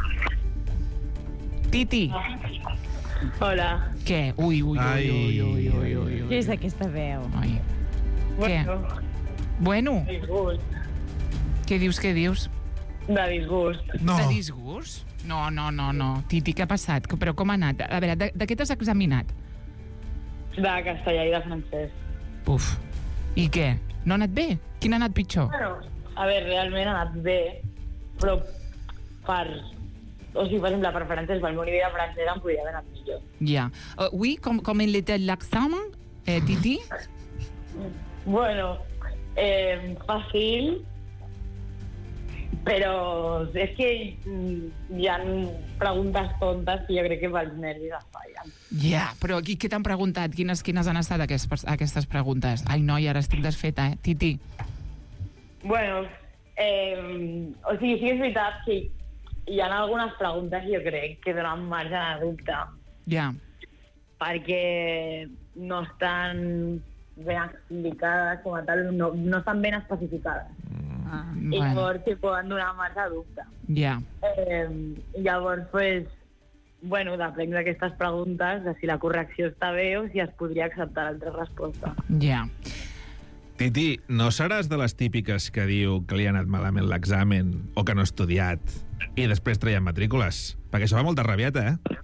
Titi. Hola. Què? Ui, ui, ui, ui, ui, ui, ui, ui. Què és aquesta veu? Ai. Bueno. Què? Bueno. Disgust. Què dius, què dius? De disgust. No. De disgust? No, no, no, no. Titi, què ha passat? Però com ha anat? A veure, de, de què t'has examinat? De castellà i de francès. Uf. I què? No ha anat bé? Quin ha anat pitjor? Bueno, a veure, realment ha anat bé, però per... O sigui, per exemple, per francès, pel meu nivell de francès em podria haver anat millor. Ja. Uh, oui, com, com il était l'examen, eh, Titi? Bueno, eh, fàcil, però és que hi ha preguntes tontes que jo crec que pels nervis es fallen. Ja, però aquí què t'han preguntat? Quines, quines han estat aquestes, aquestes preguntes? Ai, noi, ara estic desfeta, eh? Titi. Bueno, eh, o sigui, sí que és veritat que hi ha algunes preguntes jo crec que donen marge de dubte. Ja. Perquè no estan ben explicades com a tal, no, no estan ben especificades. Ah, I bueno. llavors que poden donar marge de dubte. Ja. Eh, llavors, pues, bueno, depèn d'aquestes preguntes, de si la correcció està bé o si es podria acceptar l'altra resposta. Ja. Titi, no seràs de les típiques que diu que li ha anat malament l'examen o que no ha estudiat i després traiem matrícules? Perquè això va molt de rabieta, eh?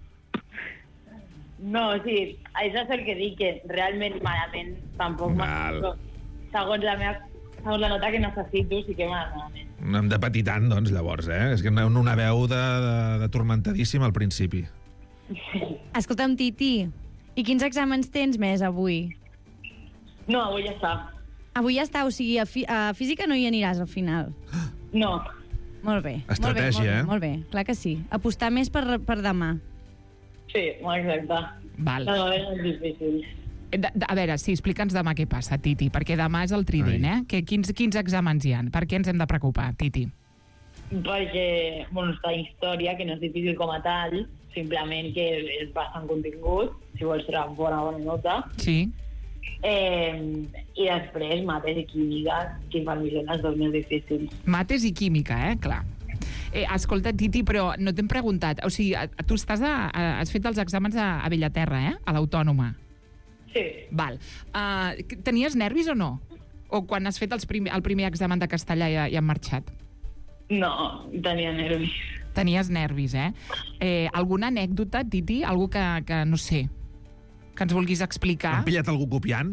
No, sí, això és el que dic, que realment malament tampoc Val. m'ha... Segons la meva... Segons la nota que necessito, sí que m'ha malament. No hem de patir tant, doncs, llavors, eh? És que una, una veu de, de, de tormentadíssima al principi. Escolta'm, Titi, i quins exàmens tens més avui? No, avui ja està. Avui ja està, o sigui, a, fi a física no hi aniràs al final. No. Molt bé. Estratègia, molt bé, eh? Molt bé, clar que sí. Apostar més per, per demà. Sí, exacte. Val. No, no, és difícil. De, de, a veure, sí, explica'ns demà què passa, Titi, perquè demà és el trident, eh? Que, quins, quins exàmens hi ha? Per què ens hem de preocupar, Titi? Perquè, bueno, està història, que no és difícil com a tal, simplement que és bastant contingut, si vols treure una bona, bona nota. Sí. Eh, I després, mates i química, que per mi són les dos més difícils. Mates i química, eh? Clar. Eh, escolta, Titi, però no t'hem preguntat, o sigui, a- tu estàs a, a, has fet els exàmens a, a Bellaterra, eh? A l'Autònoma. Sí. Val. Uh, tenies nervis o no? O quan has fet els primer, el primer examen de castellà ja, ja han marxat? No, tenia nervis. Tenies nervis, eh? eh alguna anècdota, Titi? Algú que, que, no sé, que ens vulguis explicar? Han pillat algú copiant?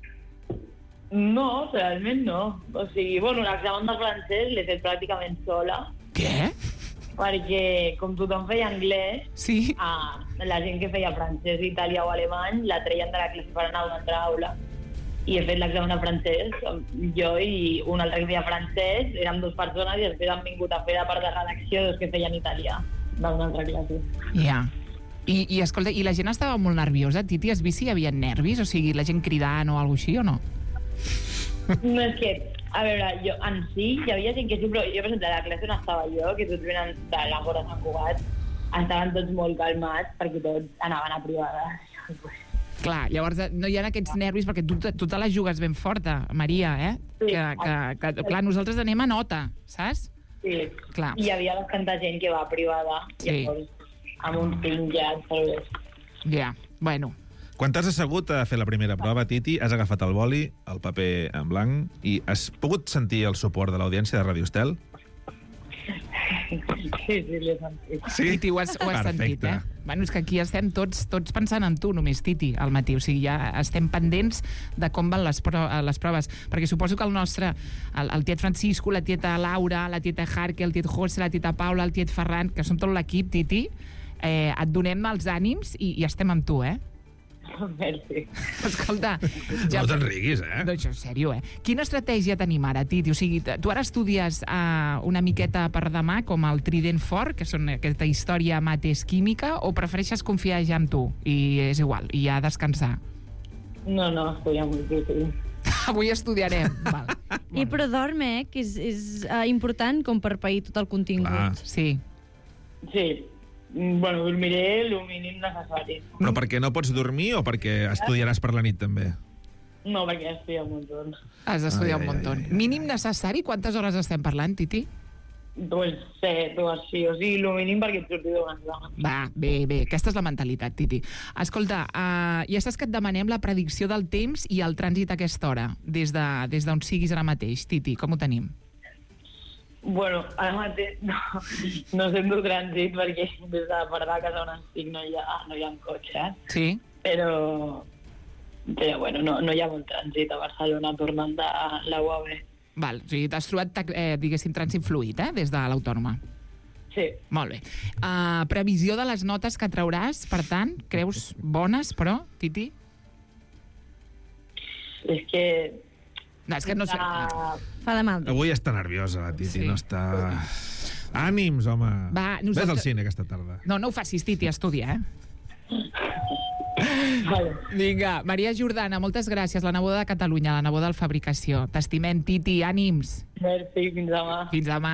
No, realment no. O sigui, bueno, l'examen de francès l'he fet pràcticament sola. Què? Perquè, com tothom feia anglès, sí. ah, la gent que feia francès, italià o alemany la treien de la classe per anar a una altra aula. I he fet l'examen de francès, jo i un altre que feia francès, érem dues persones i després han vingut a fer la part de redacció dos que feien italià d'una altra classe. Ja. I, i, escolta, i la gent estava molt nerviosa, Titi? Has vist si hi havia nervis? O sigui, la gent cridant o alguna cosa així, o no? No, és que, a veure, jo en si hi havia gent que sí, però jo, per exemple, a la classe on estava jo, que tots venen de la Gora Sant Cugat, estaven tots molt calmats perquè tots anaven a privada. Clar, llavors no hi ha aquests nervis perquè tu, te- tu te la jugues ben forta, Maria, eh? Sí. Que, que, que, clar, nosaltres anem a nota, saps? Sí. Clar. I hi havia bastanta gent que va a privada, Sí. llavors, amb un ping ja, saps? Ja, bueno. Quan t'has assegut a fer la primera prova, Titi, has agafat el boli, el paper en blanc, i has pogut sentir el suport de l'audiència de Radio Estel? Sí, sí, l'he sentit. Sí? Titi, ho has, ho has sentit, Perfecte. eh? Bueno, és que aquí estem tots, tots pensant en tu només, Titi, al matí. O sigui, ja estem pendents de com van les, pro les proves. Perquè suposo que el nostre, el, el tiet Francisco, la tieta Laura, la tieta Jarque, el tiet José, la tieta Paula, el tiet Ferran, que som tot l'equip, Titi, eh, et donem els ànims i, i estem amb tu, eh? Merci. Escolta... No te'n riguis, eh? No, això és sèrio, eh? Quina estratègia tenim ara, Titi? O sigui, t- tu ara estudies uh, una miqueta per demà, com el trident fort, que són aquesta història mates química, o prefereixes confiar ja en tu? I és igual, i ja descansar. No, no, estudia moltíssim. Avui estudiarem. Val. I però dorme, eh? Que és, és uh, important com per pair tot el contingut. Clar. Sí. Sí. Bueno, dormiré el mínim necessari. Però perquè no pots dormir o perquè estudiaràs per la nit, també? No, perquè estudia un muntó. Has d'estudiar Ai, un ai, muntó. ai, ai. Mínim necessari? Quantes hores estem parlant, Titi? Pues set o així, o sigui, el mínim perquè et surti d'un examen. Va, bé, bé, aquesta és la mentalitat, Titi. Escolta, uh, ja saps que et demanem la predicció del temps i el trànsit a aquesta hora, des de, des d'on siguis ara mateix. Titi, com ho tenim? Bueno, ara mateix no, no sento trànsit perquè des de part de casa on estic no hi ha, no hi ha cotxe, Sí? però, però bueno, no, no hi ha molt trànsit a Barcelona tornant de la U A B. Val, o sigui, t'has trobat, tac- eh, diguéssim, trànsit fluid, eh, des de l'Autònoma. Sí. Molt bé. Uh, previsió de les notes que trauràs, per tant, creus bones, però, Titi? És que... No, és que no sé... Fa de mal. Avui està nerviosa, la Titi, Sí. no està... Ànims, home. Va, Ves nosaltres- al cine aquesta tarda. No, no ho facis, Titi, estudia, eh? Vale. Vinga, Maria Jordana, moltes gràcies, la neboda de Catalunya, la neboda del Fabricació. T'estimem, Titi, ànims. Merci, fins demà. Fins demà.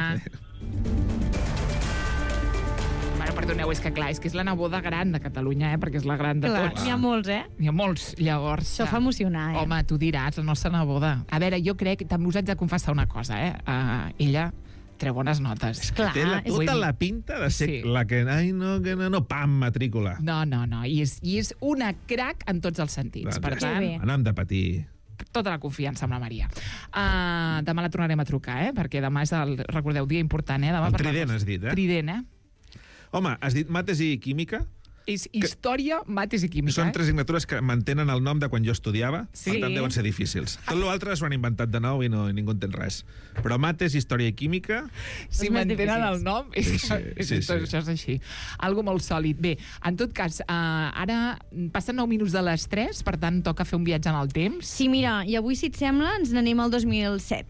Bueno, perdoneu, és que clar, és que és la neboda gran de Catalunya, eh? Perquè és la gran de Clar, tots. n'hi ha molts, eh? N'hi ha molts, llavors... Això fa emocionar, eh? Home, tu diràs, la nostra neboda. A veure, jo crec, també us haig de confessar una cosa, eh? Uh, ella treu bones notes. Clar, Té la, és- Vull tota dir- la pinta de ser Sí. la que... Ai, no, que no, no, pam, matrícula. No, no, no, i és, i és una crac en tots els sentits. Per ja tant, està. No hem de patir. tota la confiança amb la Maria. Uh, demà la tornarem a trucar, eh? Perquè demà és el, recordeu, dia important, eh? Demà El per la trident cosa. has dit, eh? Trident, eh? Home, has dit mates i química? És història, mates i química. Són eh? tres assignatures que mantenen el nom de quan jo estudiava, Sí. per tant deuen ser difícils. Tot l'altre s'ho han inventat de nou i, no, i ningú entén res. Però mates, història i química... Si mantenen el nom, és, Sí, sí, és, sí, sí. això és així. Algo molt sòlid. Bé, en tot cas, uh, ara passen nou minuts de les tres, per tant, toca fer un viatge en el temps. Sí, mira, i avui, si et sembla, ens n'anem al dos mil set.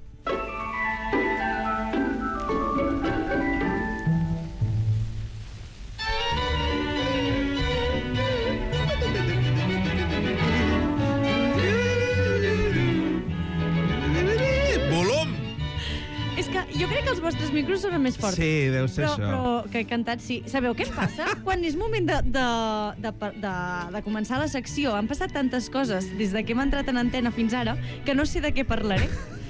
Volum! És que jo crec que els vostres micros són més forts. Sí, deu ser però, això. Però que cantat sí. Sabeu què em passa? Quan és moment de, de, de, de, de començar la secció, han passat tantes coses des de que hem entrat en antena fins ara que no sé de què parlaré.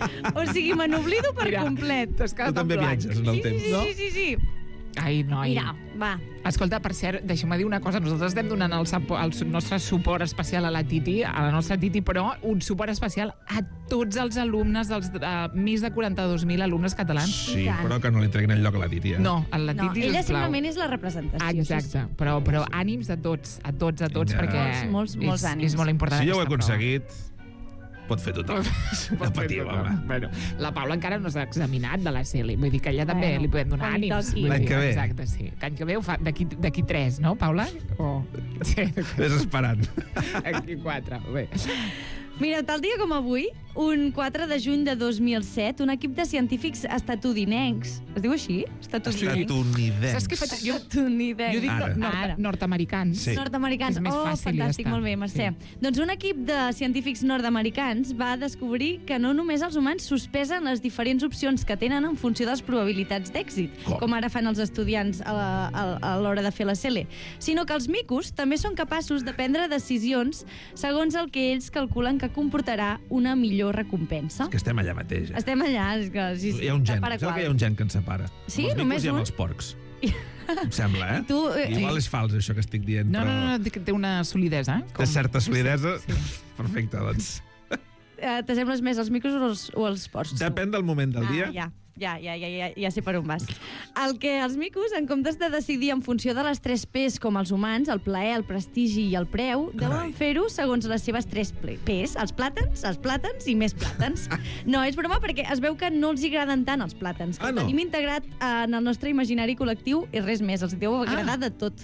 O sigui, me n'oblido per Mira, complet. t'has quedat Tu també en blanc. viatges en el Sí, temps, sí, no? sí, sí, sí. Ai, noi. Mira, va. Escolta, per cert, deixa'm dir una cosa. Nosaltres estem donant el, sapo, el nostre suport especial a la Titi, a la nostra Titi, però un suport especial a tots els alumnes, dels uh, més de quaranta-dos mil alumnes catalans. Sí, però que no li treguin el lloc a la Titi, eh? No, a la No, Titi ella és clau. simplement és la representació. Exacte, però, però ànims a tots, a tots, a tots, Vinga. perquè Molts, molts, molts és, ànims. és molt important Si ja ho he aquesta prova. aconseguit, pot fer tothom. No patiu, home. Bueno, la Paula encara no s'ha examinat de la C L I, vull dir que ella també Bueno, li podem donar quan li ànims. toqui. Vull L'any dir, que ve. Exacte, sí. L'any que ve ho fa d'aquí d'aquí tres, no, Paula? O... Sí, Ves esperant. aquí quatre, bé. Mira, tal dia com avui, un quatre de juny de dos mil set, un equip de científics estatudinencs, es diu així? Estatudinencs. Estatunidencs. Saps què faig? Jo, Estatunidencs. jo dic Ara. nord Ara. nord-americans. Sí. Nord-americans. És més Oh, fàcil, ja fantàstic, està. molt bé, Mercè. Sí. Doncs un equip de científics nord-americans va descobrir que no només els humans sospesen les diferents opcions que tenen en funció de les probabilitats d'èxit, Com? com ara fan els estudiants a la- a a l'hora de fer la C L E, sinó que els micos també són capaços de prendre decisions segons el que ells calculen que comportarà una millor recompensa. Que estem allà mateix. Eh? Estem allà, és que... Sí, sí, Hi ha un gen, para sembla qual. que hi ha un gen que ens separa. Sí, amb els només micos i amb un? els porcs. Em sembla, eh? I tu, eh, Igual és fals, això que estic dient, No, però no, no, té té una solidesa. Eh? té certa solidesa. Perfecte, doncs. eh, t'assembles més als micos o als, o als porcs? tu? Depèn del moment del dia. Ah, ja. Ja, ja, ja, ja, ja sé per on vas. El que els micos, en comptes de decidir en funció de les tres P's com els humans, el plaer, el prestigi i el preu, deuen fer-ho segons les seves tres ple- P's, els plàtans, els plàtans i més plàtans. No, és broma perquè es veu que no els hi agraden tant els plàtans, que Ah, ho no? tenim integrat en el nostre imaginari col·lectiu i res més, els deu agradar de tot.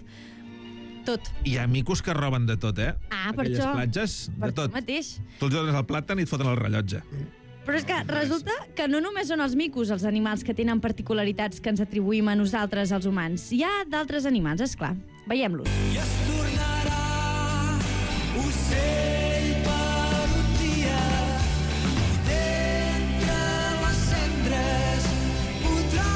Tot. Hi ha micos que roben de tot, eh? Ah, per Aquelles això. platges, Per de tot. això mateix. Tu els dones el plàtan i et foten el rellotge. Però és que resulta que no només són els micos els animals que tenen particularitats que ens atribuïm a nosaltres, els humans. Hi ha d'altres animals, és clar. Veiem-los. I es tornarà ocell per un dia i d'entre les cendres podrà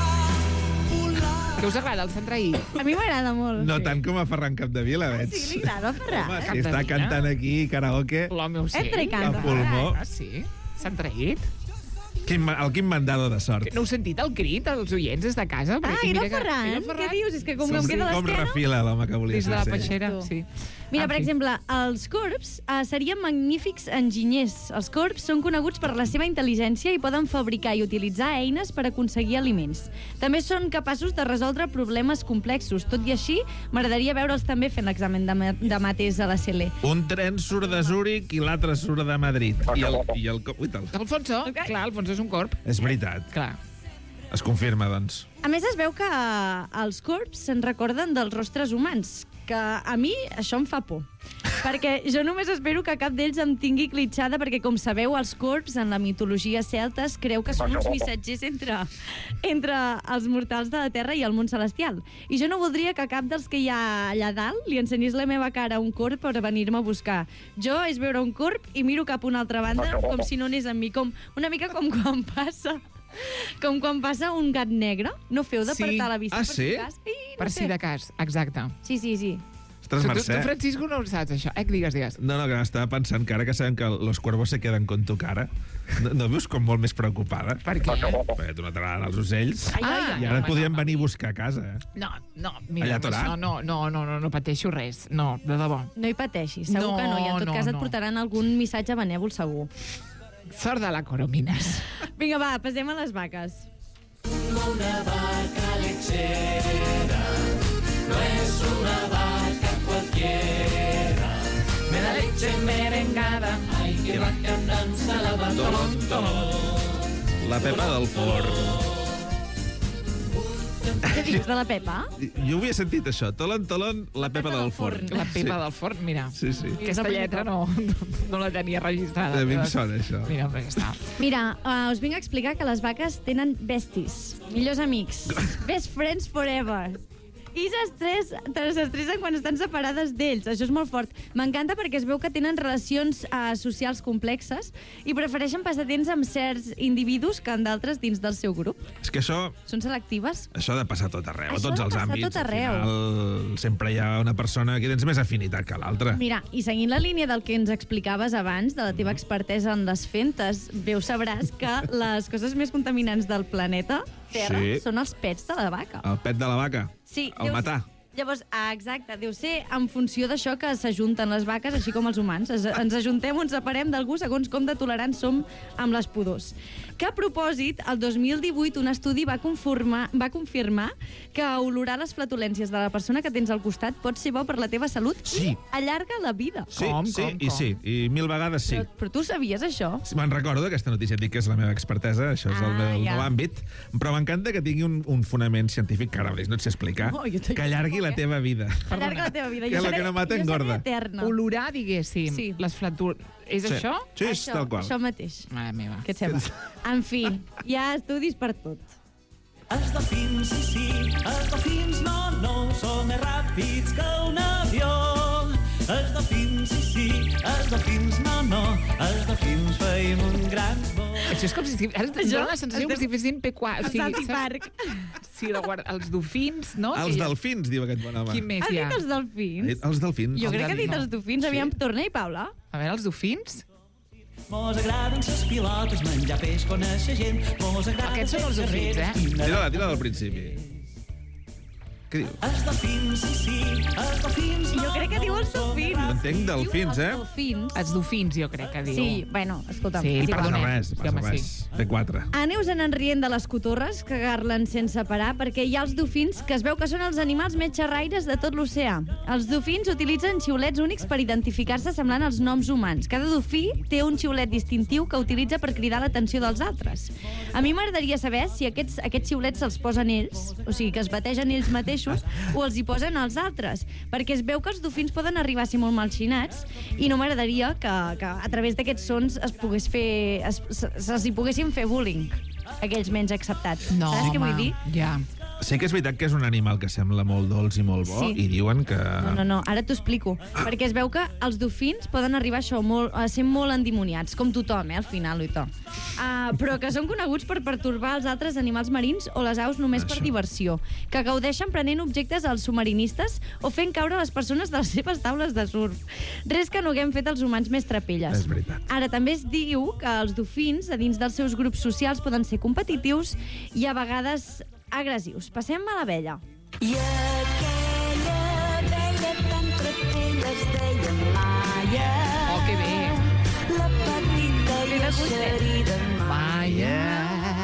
volar. Què us agrada, el Sant Raí? A mi m'agrada molt. No tant com a Ferran Capdevila, veig. Sí, li agrada, Ferran. Home, si està cantant aquí karaoke... L'home ho sé. Entra i canta. A pulmó. Ah, sí? S'han traït? Quin, ma- el quin mandado de sort. No heu sentit el crit, els oients des de casa? Perquè Ah, aquí era mira el que- Ferran. Era el Ferran. Què dius? És que com Com, em queda com l'esquena... refila l'home que volia Des de la ser. peixera, Tu. sí. Mira, En per fi. exemple, els corbs eh, serien magnífics enginyers. Els corbs són coneguts per la seva intel·ligència i poden fabricar i utilitzar eines per aconseguir aliments. També són capaços de resoldre problemes complexos. Tot i així, m'agradaria veure'ls també fent l'examen de, ma- de mates a la C L E. Un tren surt de Zúrich i l'altre surt de Madrid. I el, i el, ui, tal. Alfonso, clar, Alfonso és un corp. És veritat. Clar. Es confirma, doncs. A més, es veu que els corbs se'n recorden dels rostres humans, que a mi això em fa por. Perquè jo només espero que cap d'ells em tingui clitxada, perquè, com sabeu, els corbs, en la mitologia celtes, creu que són uns missatgers entre, entre els mortals de la Terra i el món celestial. I jo no voldria que cap dels que hi ha allà dalt li ensenyés la meva cara a un corb per venir-me a buscar. Jo és veure un corb i miro cap a una altra banda com si no anés amb mi. Com, una mica com quan passa... Com quan passa un gat negre. No feu d'apartar la vista Ah, per sí? si de cas? I, no Per sé. si de cas, exacte. Sí, sí, sí. Ostres, Tu, tu, Mercè. tu, Francisco, no ho saps, això. Eh, digues, digues. No, no, que estava pensant que ara que sabem que los cuervos se queden con tu cara, no, no vius com molt més preocupada? Per què? Perquè tu no t'agraden els ocells. Ai, ai, ai. I ara et Home, podien no, venir a buscar a casa. Eh? No, no, mira, Allà amb atorat? això no, no, no, no, no pateixo res. No, de debò. No hi pateixis, segur No, que no. I en tot no, cas et no. portaran algun missatge benèvol, segur. Sort de la Coromines. Vinga, va, passem a les vaques. Una vaca lechera no es una vaca cualquiera. Me da leche merengada, ay, que vaca tan salada, tolón, tolón. La Pepa del forn. Què dius de la Pepa? Jo havia sentit això. Tolon, tolon, la Pepa del forn. La Pepa del forn, mira. Sí, sí. Aquesta lletra no, no la tenia registrada. A mi em sona, això. Mira, perquè està. Mira, uh, us vinc a explicar que les vaques tenen besties, millors amics, best friends forever. I s'estres- s'estressen quan estan separades d'ells. Això és molt fort. M'encanta perquè es veu que tenen relacions uh, socials complexes i prefereixen passar temps amb certs individus que amb d'altres dins del seu grup. És que això, Són selectives. això ha de passar a tot arreu, a Això tots ha de els passar a àmbits. tot arreu. Al final, sempre hi ha una persona que tens més afinitat que l'altra. Mira, i seguint la línia del que ens explicaves abans, de la teva expertesa en les fentes, veu sabràs que les coses més contaminants del planeta Terra Sí. són els pets de la vaca. El pet de la vaca. Sí, El deu matar. Ser, llavors, ah, exacte, deu ser en funció d'això que s'ajunten les vaques, així com els humans. Es, ens ajuntem o ens separem d'algú segons com de tolerants som amb les pudors. Que, a propòsit, el dos mil divuit un estudi va, conformar, va confirmar que olorar les flatulències de la persona que tens al costat pot ser bo per la teva salut Sí. i allarga la vida. Sí, sí, i sí. I mil vegades sí. Però, però tu sabies això? Sí, me'n recordo d'aquesta notícia, et dic que és la meva expertesa, això és el Ah, meu ja. nou àmbit, però m'encanta que tingui un, un fonament científic que ara mateix no et sé explicar, No, jo t'ho que allargui la teva vida. Allarga la teva vida. Que Jo lo seré, que no mata jo seré engorda. eterna. Olorar, diguéssim, Sí. les flatures. És Sí. això? Sí, és Això, tal qual. Això mateix. Mare meva. Què et sembla? En fi, hi ha estudis per tot. Els delfins, sí, sí, els delfins, no, no, són més ràpids que un avió. Els delfins, sí, sí, els delfins, no, no, els delfins feim un gran vol. Això és com si... Ara em Això? dóna la sensació com si fessin P quatre. El Santi Park. Sí, la guarda, els dofins, no? Els Que hi ha- delfins, diu aquest bon home. Quin més Ha hi ha? dit els delfins? Els delfins. Jo crec que ha dit No. els dofins. Aviam, torna i Paula. A veure, els dofins? Mos agraden ses pilotes, menjar peix, conèixer gent. Mos agrada Aquests són els fer dofins, carreres eh? i nedar. Tira-la, tira del principi. Què diu? Els delfins, sí, sí, els delfins, no, Jo crec que diu els dofins. Entenc delfins, Diu eh? Els dofins. Els dofins, jo crec que diu. Sí, bueno, escolta'm. Sí, és igual. Passa Perdonem. res, Sí, passa home, res. sí. P quatre. Aneu anant rient de les cotorres que garlen sense parar perquè hi ha els dofins que es veu que són els animals més xerraires de tot l'oceà. Els dofins utilitzen xiulets únics per identificar-se semblant als noms humans. Cada dofí té un xiulet distintiu que utilitza per cridar l'atenció dels altres. A mi m'agradaria saber si aquests, aquests xiulets se'ls posen ells, o sigui, que es bategen ells mateixos, o els hi posen els altres, perquè es veu que els dofins poden arribar a ser molt malxinats i no m'agradaria que, que a través d'aquests sons es pogués fer, es, se- se'ls hi poguessin fer bullying aquells menys acceptats. No, Saps què home, vull dir? ja. Sí que és veritat que és un animal que sembla molt dolç i molt bo, Sí. i diuen que... No, no, no, ara t'ho explico. Perquè es veu que els dofins poden arribar a això, molt, a ser molt endimoniats, com tothom, eh, al final, Luito. Uh, però que són coneguts per pertorbar els altres animals marins o les aus només per Això. diversió, que gaudeixen prenent objectes als submarinistes o fent caure les persones de les seves taules de surf. Res que no haguem fet els humans més trapelles. És veritat. Ara, també es diu que els dofins, a dins dels seus grups socials, poden ser competitius i a vegades agressius. Passem a l'abella. I aquella abella tan trapella es deia Maia. Oh, que bé. La petita i eixerida Maia.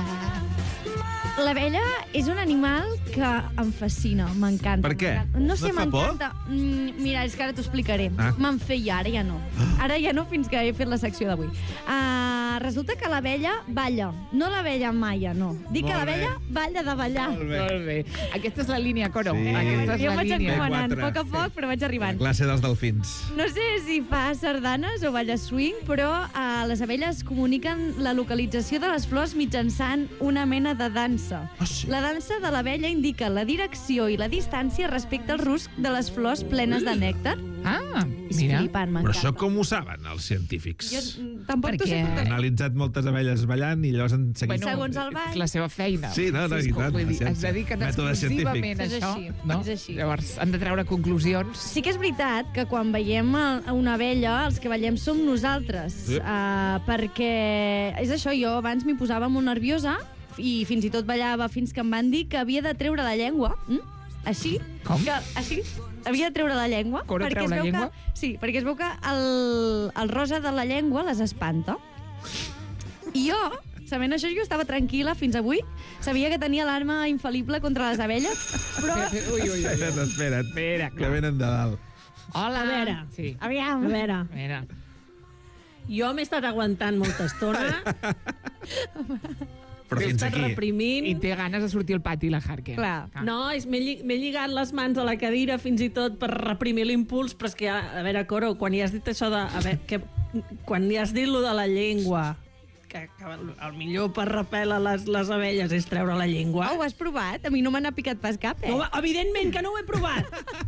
L'abella és un animal que em fascina, m'encanta. Per què? m'encanta. No sé, No et fa por? m'encanta. Mm, mira, és que ara t'ho explicaré. Ah. Me'n feia, ara ja no. Ara ja no fins que he fet la secció d'avui. Uh, resulta que l'abella balla. No l'abella Maia, no. Dic que Molt l'abella bé. balla de ballar. Molt bé. Molt bé. Aquesta és la línia, Coro. Sí. Aquesta és Jo la vaig línia. encomanant, a P poc quatre. a poc, però vaig La arribant. classe dels delfins. No sé si fa sardanes o balla swing, però uh, les abelles comuniquen la localització de les flors mitjançant una mena de dansa. Ah, sí? La dansa de l'abella indica la direcció i la distància respecte al rusc de les flors plenes de nèctar. Ah, És mira. flipant, Però m'encanta. això com ho saben, els científics? Jo mm, tampoc t'ho sé Perquè- Han contar. analitzat moltes abelles ballant i llavors han seguit... Bueno, Segons el ball. és la seva feina. Sí, no, no, és i com, tant, vull la dir, es ciència. dediquen Mètode exclusivament científic. a És això. així, no? és així. Llavors, han de treure conclusions. Sí que és veritat que quan veiem a una abella, els que veiem som nosaltres. Sí. Uh, perquè és això, jo abans m'hi posava molt nerviosa i fins i tot ballava fins que em van dir que havia de treure la llengua. Mm? Així. Com? Que, així. Havia de treure la llengua. Coro perquè treu es la veu llengua? Que, sí, perquè es veu que el, el rosa de la llengua les espanta. I jo, sabent això, jo estava tranquil·la fins avui. Sabia que tenia l'arma infal·lible contra les abelles, però... Ui, ui, ui. Espera't, espera't. Espera, que venen de dalt. Hola. A veure, Sí. Aviam. a veure. A veure. Jo m'he estat aguantant molta estona. Però M'he fins estat aquí. reprimint. I té ganes de sortir al pati, la Harker. Clar. No, és- m'he lli- m'he lligat les mans a la cadira fins i tot per reprimir l'impuls, però és que, a veure, Coro, quan hi has dit això de... A veure, que, quan hi has dit lo de la llengua, que, que el, el millor per repelar les, les abelles és treure la llengua... Oh, ho has provat? A mi no me n'ha picat pas cap, eh? No, evidentment que no ho he provat.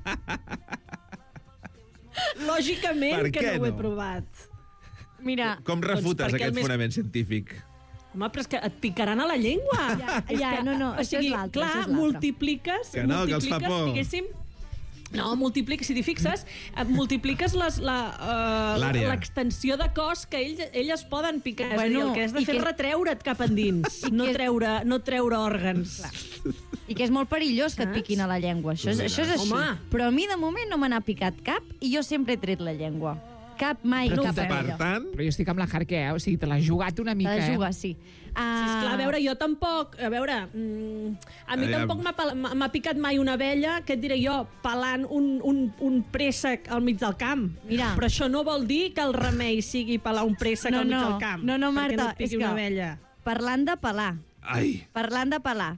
Lògicament Per que què no ho he no? provat. Mira, Com refutes perquè el aquest més- fonament científic? Home, però és que et picaran a la llengua. Ja, És ja, que, no, no, o això sigui, és l'altre, clar, això és l'altre. multipliques... Que no, que els fa multipliques, por. Diguéssim, no, multipliques, si t'hi fixes, eh, multipliques les, la, uh, L'àrea. l'extensió de cos que ells, elles poden picar. És a dir, Bueno, el que has de i fer que- és retreure't cap endins, no, treure, no treure òrgans. I que és molt perillós que et Saps? piquin a la llengua. Això és, Mira. això és així. Home. Però a mi, de moment, no me n'ha picat cap i jo sempre he tret la llengua. Cap, mai, Però cap tu, Per abella. tant, Però jo estic amb la Harker, eh? O sigui, te l'has jugat una Te mica, la eh? juga, sí. Sí, esclar, a Ah, veure, jo tampoc... A veure, mm, a mi Aviam. tampoc m'ha pel- m'ha m'ha picat mai una abella, que et diré jo, pelant un, un, un préssec al mig del camp. Mira. Però això no vol dir que el remei sigui pelar un préssec no, al mig no, del camp. no, no, perquè Marta, no et piqui és que una abella. parlant de pelar, ai, parlant de pelar,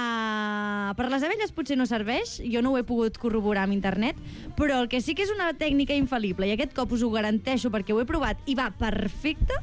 Uh, per les abelles potser no serveix, jo no ho he pogut corroborar amb internet, però el que sí que és una tècnica infal·lible, i aquest cop us ho garanteixo perquè ho he provat i va perfecte,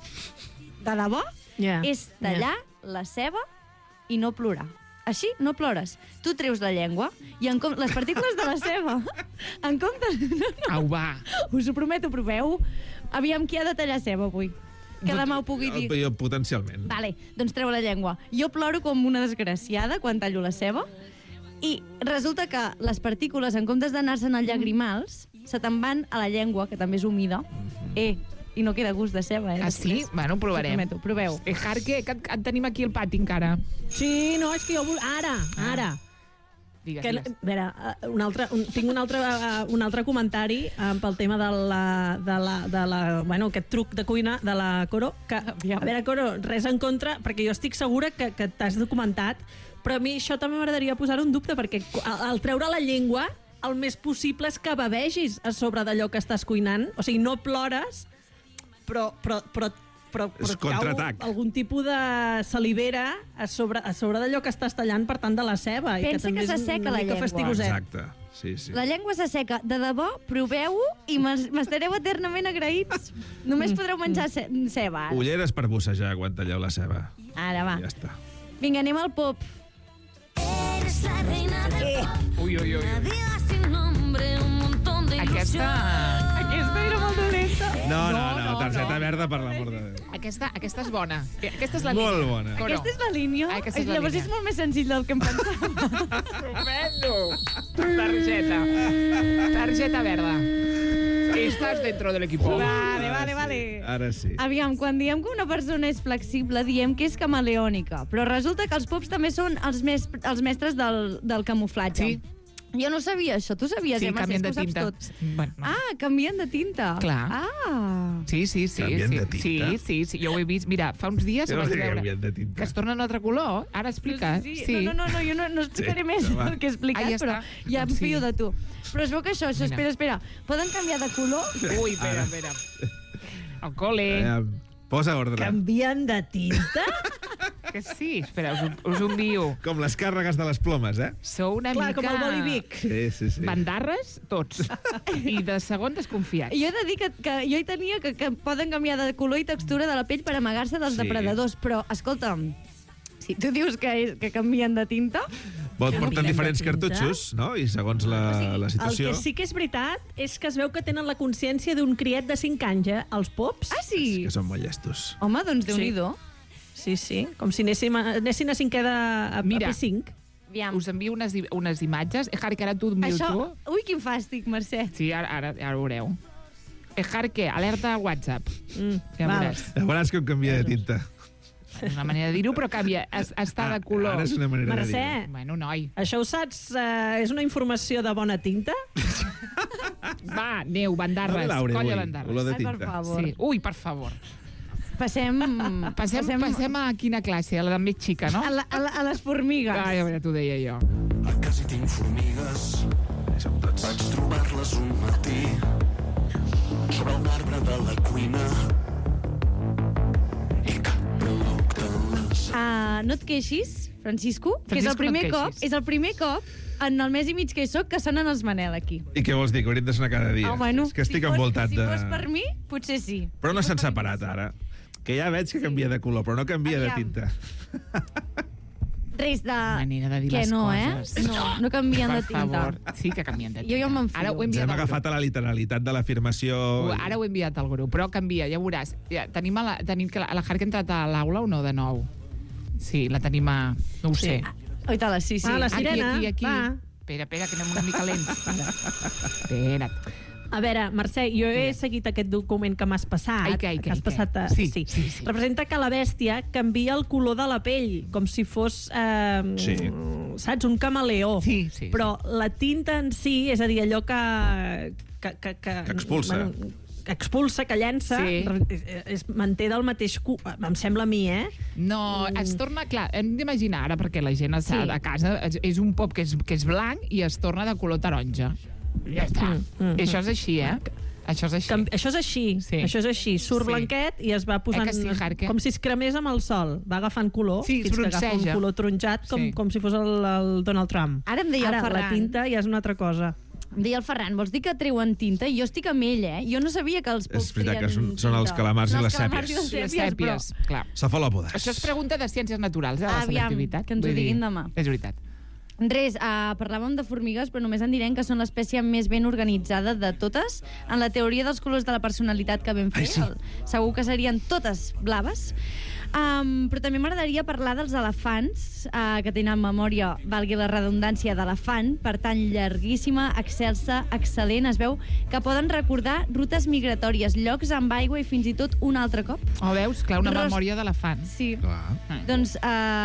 de debò, Yeah. és tallar la ceba i no plorar. Així no plores. Tu treus la llengua i en com... les partícules de la ceba, en comptes... No, no. Au, va. Us ho prometo, proveu. Aviam qui ha de tallar ceba avui. Que demà ho pugui dir. jo potencialment. Vale, doncs treu la llengua. Jo ploro com una desgraciada quan tallo la ceba i resulta que les partícules, en comptes d'anar-se'n als llagrimals, se te'n van a la llengua, que també és humida. Eh, i no queda gust de ceba, eh? Ah, sí? després. Bueno, ho provarem. T'ho prometo, proveu. Eh, Harker, que et, et tenim aquí al pati encara. Sí, no, és que jo... Vol... Ara, ara. Digues, Que, a digues. veure, eh, un altre, un, tinc un altre, uh, un altre comentari uh, pel tema de la, de la, de la, bueno, aquest truc de cuina de la Coro, que, a veure, Coro, res en contra, perquè jo estic segura que, que t'has documentat, però a mi això també m'agradaria posar en dubte, perquè al, al treure la llengua, el més possible és que bevegis a sobre d'allò que estàs cuinant, o sigui, no plores, però, però, però, però, però És et cau contraatac. algun tipus de salivera a sobre, a sobre d'allò que estàs tallant, per tant, de la ceba. i Pensa que, també que és s'asseca una la mica llengua. fastigoset. Exacte. Sí, sí. La llengua s'asseca. De debò, proveu-ho i m'es- m'estareu eternament agraïts. Només podreu menjar ce ceba. Ara. Ulleres per bussejar quan talleu la ceba. Ara va. Ja està. Vinga, anem al pop. Eres la reina del pop, Ui, ui, ui. una diva sin nombre, un montón de Aquesta... ilusión. Aquesta era molt dolenta. No, no, no, no, targeta no. verda, per l'amor de Déu. Aquesta, aquesta és bona. Aquesta és la Molt línia. bona. Coro. Aquesta és la línia. Ah, aquesta és la Llavors línia. és molt més senzill del que em pensava. Estupendo. Targeta. Targeta verda. Estás dentro del equipo. Vale, vale, vale. Ara sí. Aviam, quan diem que una persona és flexible, diem que és camaleònica. Però resulta que els pops també són els, mes els mestres del, del camuflatge. Sí. Jo no sabia això. Tu sabies, Sí, eh, Mercè, canvien que de ho saps tinta. tot. Bueno, no. Ah, canvien de tinta. Clar. Ah. Sí, sí, sí. Canvien sí. de tinta? Sí, sí, sí, jo ho he vist. Mira, fa uns dies Què ho vols vaig dir que veure. canvien de tinta? Que es torna un altre color. Ara explica. Sí, sí. No, no, no, jo no, no explicaré Sí, més va. del que he explicat, Ah, ja però està. ja em Doncs sí. fio de tu. Però es veu que això, això Mira. espera, espera, poden canviar de color? Ui, espera, espera. Al col·le. Eh, posa ordre. Canvien de tinta? Que sí, espera, us, ho- us ho envio. Com les càrregues de les plomes, eh? Sou una Clar, mica... com el Bolivic. Sí, sí, sí. Bandarres, tots. I de segon desconfiats. Jo he de dir que, que jo hi tenia que, que poden canviar de color i textura de la pell per amagar-se dels Sí. depredadors, però, escolta'm, si tu dius que, que canvien de tinta... Vol Canvien porten de diferents tinta? cartutxos, no? I segons la, la El situació... que sí que és veritat és que es veu que tenen la consciència d'un criet de cinc anys, eh? Els pops. Ah, sí? Que són molt llestos. Home, doncs Déu-n'hi-do. Sí, sí, com si anéssim a, anéssim a cinquè de a, Mira. a P cinc. Aviam. Us envio unes, i- unes imatges. Eh, Harry, que ara tu et miro Això... tu. Ui, quin fàstic, Mercè. Sí, ara, ara, ara ho veureu. Eh, Harry, què? Alerta a WhatsApp. Mm, Ja val. veuràs. Ja veuràs com canvia de tinta. És una manera de dir-ho, però canvia. Es, està de color. Ara és una manera de Mercè, dir-ho. Bueno, noi. això ho saps? Uh, és una informació de bona tinta? Va, neu, bandarres. No, Laura, Colla ui, bandarres. olor de Ai, per tinta. favor. Sí. Ui, per favor. Passem... Passem, passem... passem a quina classe? A la més xica, no? A, la, a, la, a les formigues. Ah, ja t'ho deia jo. A casa hi tinc formigues. Vaig trobar-les un matí sobre un arbre de la cuina. I cap producte les... Uh, no et queixis, Francisco, que és el Francisco, primer no et cop, queixis. és el primer cop en el mes i mig que hi soc que sonen els Manel aquí. I què vols dir, que hauríem de sonar cada dia? Ah, bueno, és que estic si fos, envoltat si de... fos per mi, potser sí. Però no s'han separat, ara. Que ja veig que canvia de color, però no canvia de Aviam. tinta. Res de... Manera de dir que les no, coses. eh? No, no canvien Per de tinta. favor. Sí que canvien de tinta. Jo ja m'enfio. Ara ho he Ens enviat hem al grup. agafat a la literalitat de l'afirmació... Ara ho he enviat al grup, però canvia, ja veuràs. Ja, tenim, a la, tenim que la, la Hark ha entrat a l'aula o no, de nou? Sí, la tenim a... No ho sé. Oi, tala, sí, sí. Ah, la Aquí, sirena, aquí, aquí. va. Espera, espera, que anem una mica lents. Espera't. A veure, Mercè, jo he seguit aquest document que m'has passat. Ai, què, ai, què, que has ai, què? passat a... Sí, sí, sí. Representa que la bèstia canvia el color de la pell, com si fos, eh, Sí. saps, un camaleó. Sí, sí. Però la tinta en si, és a dir, allò que... Que, que, que, Que expulsa. Bueno, que expulsa, que llença, Sí. es, es manté del mateix... Cu... Em sembla a mi, eh? No, es torna... Clar, hem d'imaginar ara, perquè la gent sí. Sí. a casa és, és un pop que és, que és blanc i es torna de color taronja. Ja està. Mm, mm, I això és així, eh? Això és així. Que, això és així, Sí. això és així. Surt Sí. blanquet i es va posant... Eh que sí, Jarque? com si es cremés amb el sol. Va agafant color, Sí, fins que agafa un bronceja. color taronjat, com, Sí. com si fos el, el Donald Trump. Ara em deia el Ara, la Ferran. tinta ja és una altra cosa. Em deia el Ferran, vols dir que treuen tinta? I jo estic amb ell, eh? Jo no sabia que els pops És veritat que són, treien són els tinta. calamars Són i els les calamars sèpies. i les Les sèpies, clar. Cefalòpodes. Això és pregunta de ciències naturals, eh, la Aviam, selectivitat. que ens ho Vull dir, diguin demà. És veritat. Res, uh, parlàvem de formigues, però només en direm que són l'espècie més ben organitzada de totes. En la teoria dels colors de la personalitat que vam fer, Ai, sí. el, segur que serien totes blaves. Um, però també m'agradaria parlar dels elefants, uh, que tenen memòria, valgui la redundància, d'elefant, per tant, llarguíssima, excelsa, excel·lent. Es veu que poden recordar rutes migratòries, llocs amb aigua i fins i tot un altre cop. O veus, clar, una Ros- memòria d'elefant. Sí. Clar. Doncs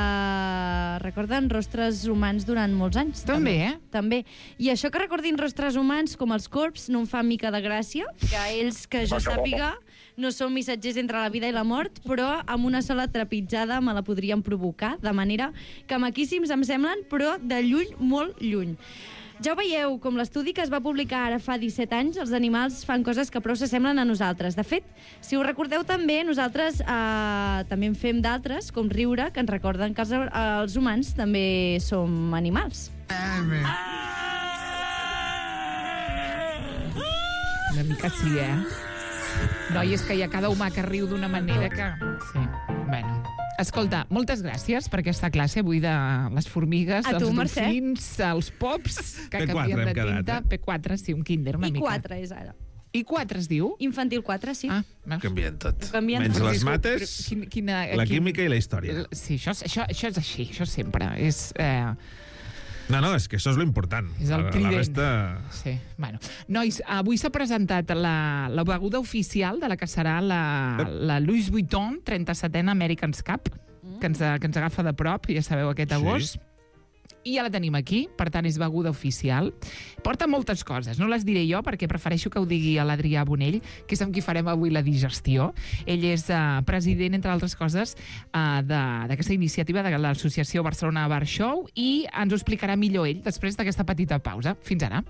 uh, recorden rostres humans durant molts anys. També, eh? També. I això que recordin rostres humans com els corps no em fa mica de gràcia, que ells, que jo sàpiga, no són missatgers entre la vida i la mort, però amb una sola trepitjada me la podrien provocar, de manera que maquíssims em semblen, però de lluny, molt lluny. Ja ho veieu, com l'estudi que es va publicar ara fa disset anys, els animals fan coses que prou s'assemblen a nosaltres. De fet, si ho recordeu també, nosaltres eh, també en fem d'altres, com riure, que ens recorden que els, els humans també som animals. Una mica sí, eh? No, i és que hi ha cada humà que riu d'una manera que... Sí, bueno. Escolta, moltes gràcies per aquesta classe avui de les formigues, A tu, dels Mercè. dofins, els pops, que P quatre canvien de hem quedat, tinta. eh? P quatre, sí, un kinder una I mica. quatre és ara. I quatre es diu? Infantil quatre, sí. Ah, veus? Canvien tot. Canvien Menys tot. les Però mates, quin- quina- la quin- química i la història. Sí, això, això, això és així, això sempre. És, eh, No, no, és que això és l'important. És el La- crident. La resta... sí, bueno. Nois, avui s'ha presentat la, la beguda oficial de la que serà la, la Louis Vuitton trenta-setena America's Cup, que ens, que ens agafa de prop, ja sabeu, aquest agost. Sí. I ja la tenim aquí, per tant és beguda oficial. Porta moltes coses, no les diré jo perquè prefereixo que ho digui a l'Adrià Bonell, que és amb qui farem avui la digestió. Ell és uh, president, entre altres coses, uh, d'aquesta iniciativa de l'Associació Barcelona Bar Show, i ens ho explicarà millor ell després d'aquesta petita pausa. Fins ara.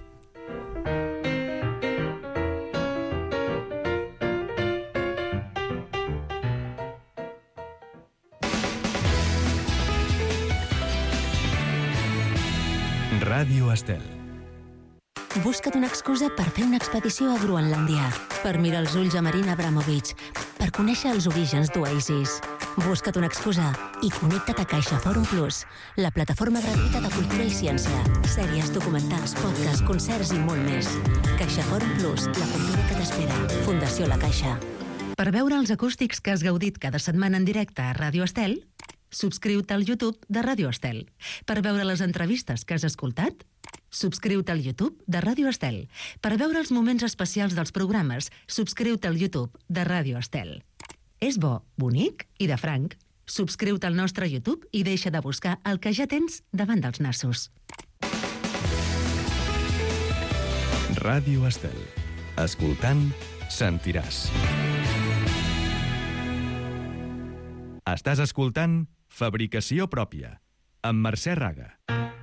Ràdio Estel. Busca't una excusa per fer una expedició a Groenlàndia, per mirar els ulls a Marina Abramovic, per conèixer els orígens d'Oasis. Busca't una excusa i connecta't a CaixaForum Plus, la plataforma gratuïta de cultura i ciència, sèries, documentals, podcasts, concerts i molt més. CaixaForum Plus, la cultura que t'espera. Fundació La Caixa. Per veure els acústics que has gaudit cada setmana en directe a Ràdio Estel, subscriu-te al YouTube de Ràdio Estel. Per veure les entrevistes que has escoltat, subscriu-te al YouTube de Ràdio Estel. Per veure els moments especials dels programes, subscriu-te al YouTube de Ràdio Estel. És bo, bonic i de franc. Subscriu-te al nostre YouTube i deixa de buscar el que ja tens davant dels nassos. Ràdio Estel. Escoltant, sentiràs. Estàs escoltant Fabricació pròpia, amb Mercè Raga.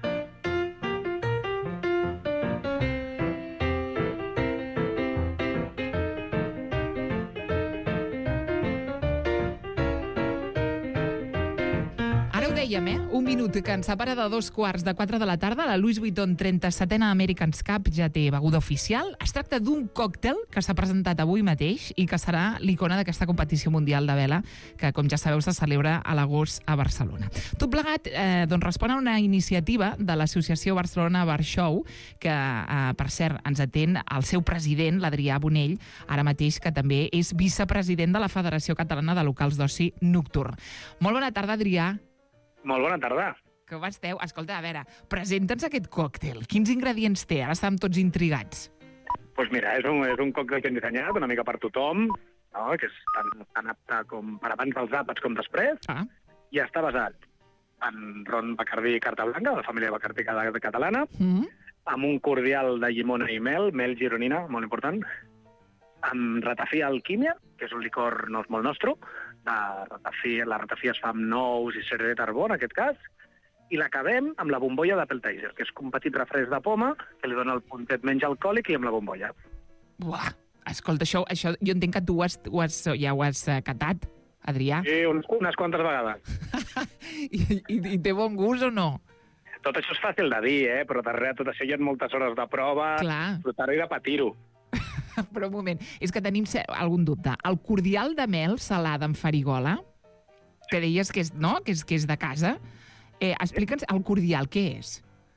Dèiem, eh? Un minut que ens separa de dos quarts de quatre de la tarda. La Louis Vuitton trenta-setena America's Cup ja té beguda oficial. Es tracta d'un còctel que s'ha presentat avui mateix i que serà l'icona d'aquesta competició mundial de vela que, com ja sabeu, se celebra a l'agost a Barcelona. Tot plegat eh, doncs respon a una iniciativa de l'Associació Barcelona Bar Show que, eh, per cert, ens atén el seu president, l'Adrià Bonell, ara mateix, que també és vicepresident de la Federació Catalana de Locals d'Oci Nocturn. Molt bona tarda, Adrià. Molt bona tarda. Com esteu? Escolta, a veure, presenta'ns aquest còctel. Quins ingredients té? Ara estem tots intrigats. Doncs pues mira, és un, és un còctel que hem dissenyat una mica per tothom, no? Que és tan, tan apte com per abans dels àpats com després, ah. i està basat en ron Bacardí i carta blanca, de la família Bacardí catalana, mm. amb un cordial de llimona i mel, mel gironina, molt important, amb ratafia alquímia, que és un licor no és molt nostre, la ratafia, la ratafia es fa amb nous i cervesa arbó, en aquest cas, i l'acabem amb la bombolla d'Appetizer, que és un petit refresc de poma que li dona el puntet menys alcohòlic i amb la bombolla. Buah, escolta, això, això jo entenc que tu has, ho has, ja ho has uh, catat, Adrià. Sí, un, unes quantes vegades. I, i, I té bon gust o no? Tot això és fàcil de dir, eh? Però darrere tot això hi ha moltes hores de prova, disfrutar-ho i de patir-ho. Però un moment, és que tenim algun dubte. El cordial de mel salada amb farigola, que deies que és, no? que és, que és de casa, eh, explica'ns el cordial, què és?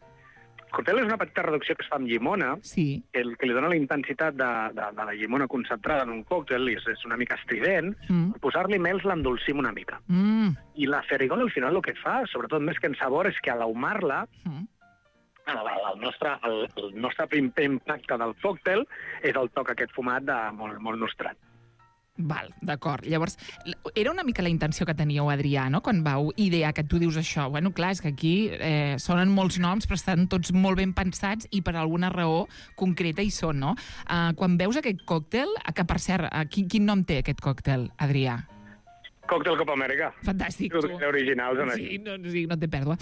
El cordial és una petita reducció que es fa amb llimona, sí. el que li dona la intensitat de, de, de la llimona concentrada en un còctel, és, és una mica estrident, mm. posar-li mels l'endolcim una mica. Mm. I la farigola, al final, el que fa, sobretot més que en sabor, és que a l'ahumar-la, mm. El, el, nostre, el, el nostre primer impacte del còctel és el toc aquest fumat de molt, molt nostrat. Val, d'acord. Llavors, era una mica la intenció que teníeu, Adrià, no?, quan vau idear que tu dius això. Bueno, clar, és que aquí eh, sonen molts noms, però estan tots molt ben pensats i per alguna raó concreta hi són, no? Uh, quan veus aquest còctel, que per cert, uh, quin, quin nom té aquest còctel, Adrià? Còctel Copa Amèrica. Fantàstic. Tu. Originals, no? Sí, no, sí, no té pèrdua.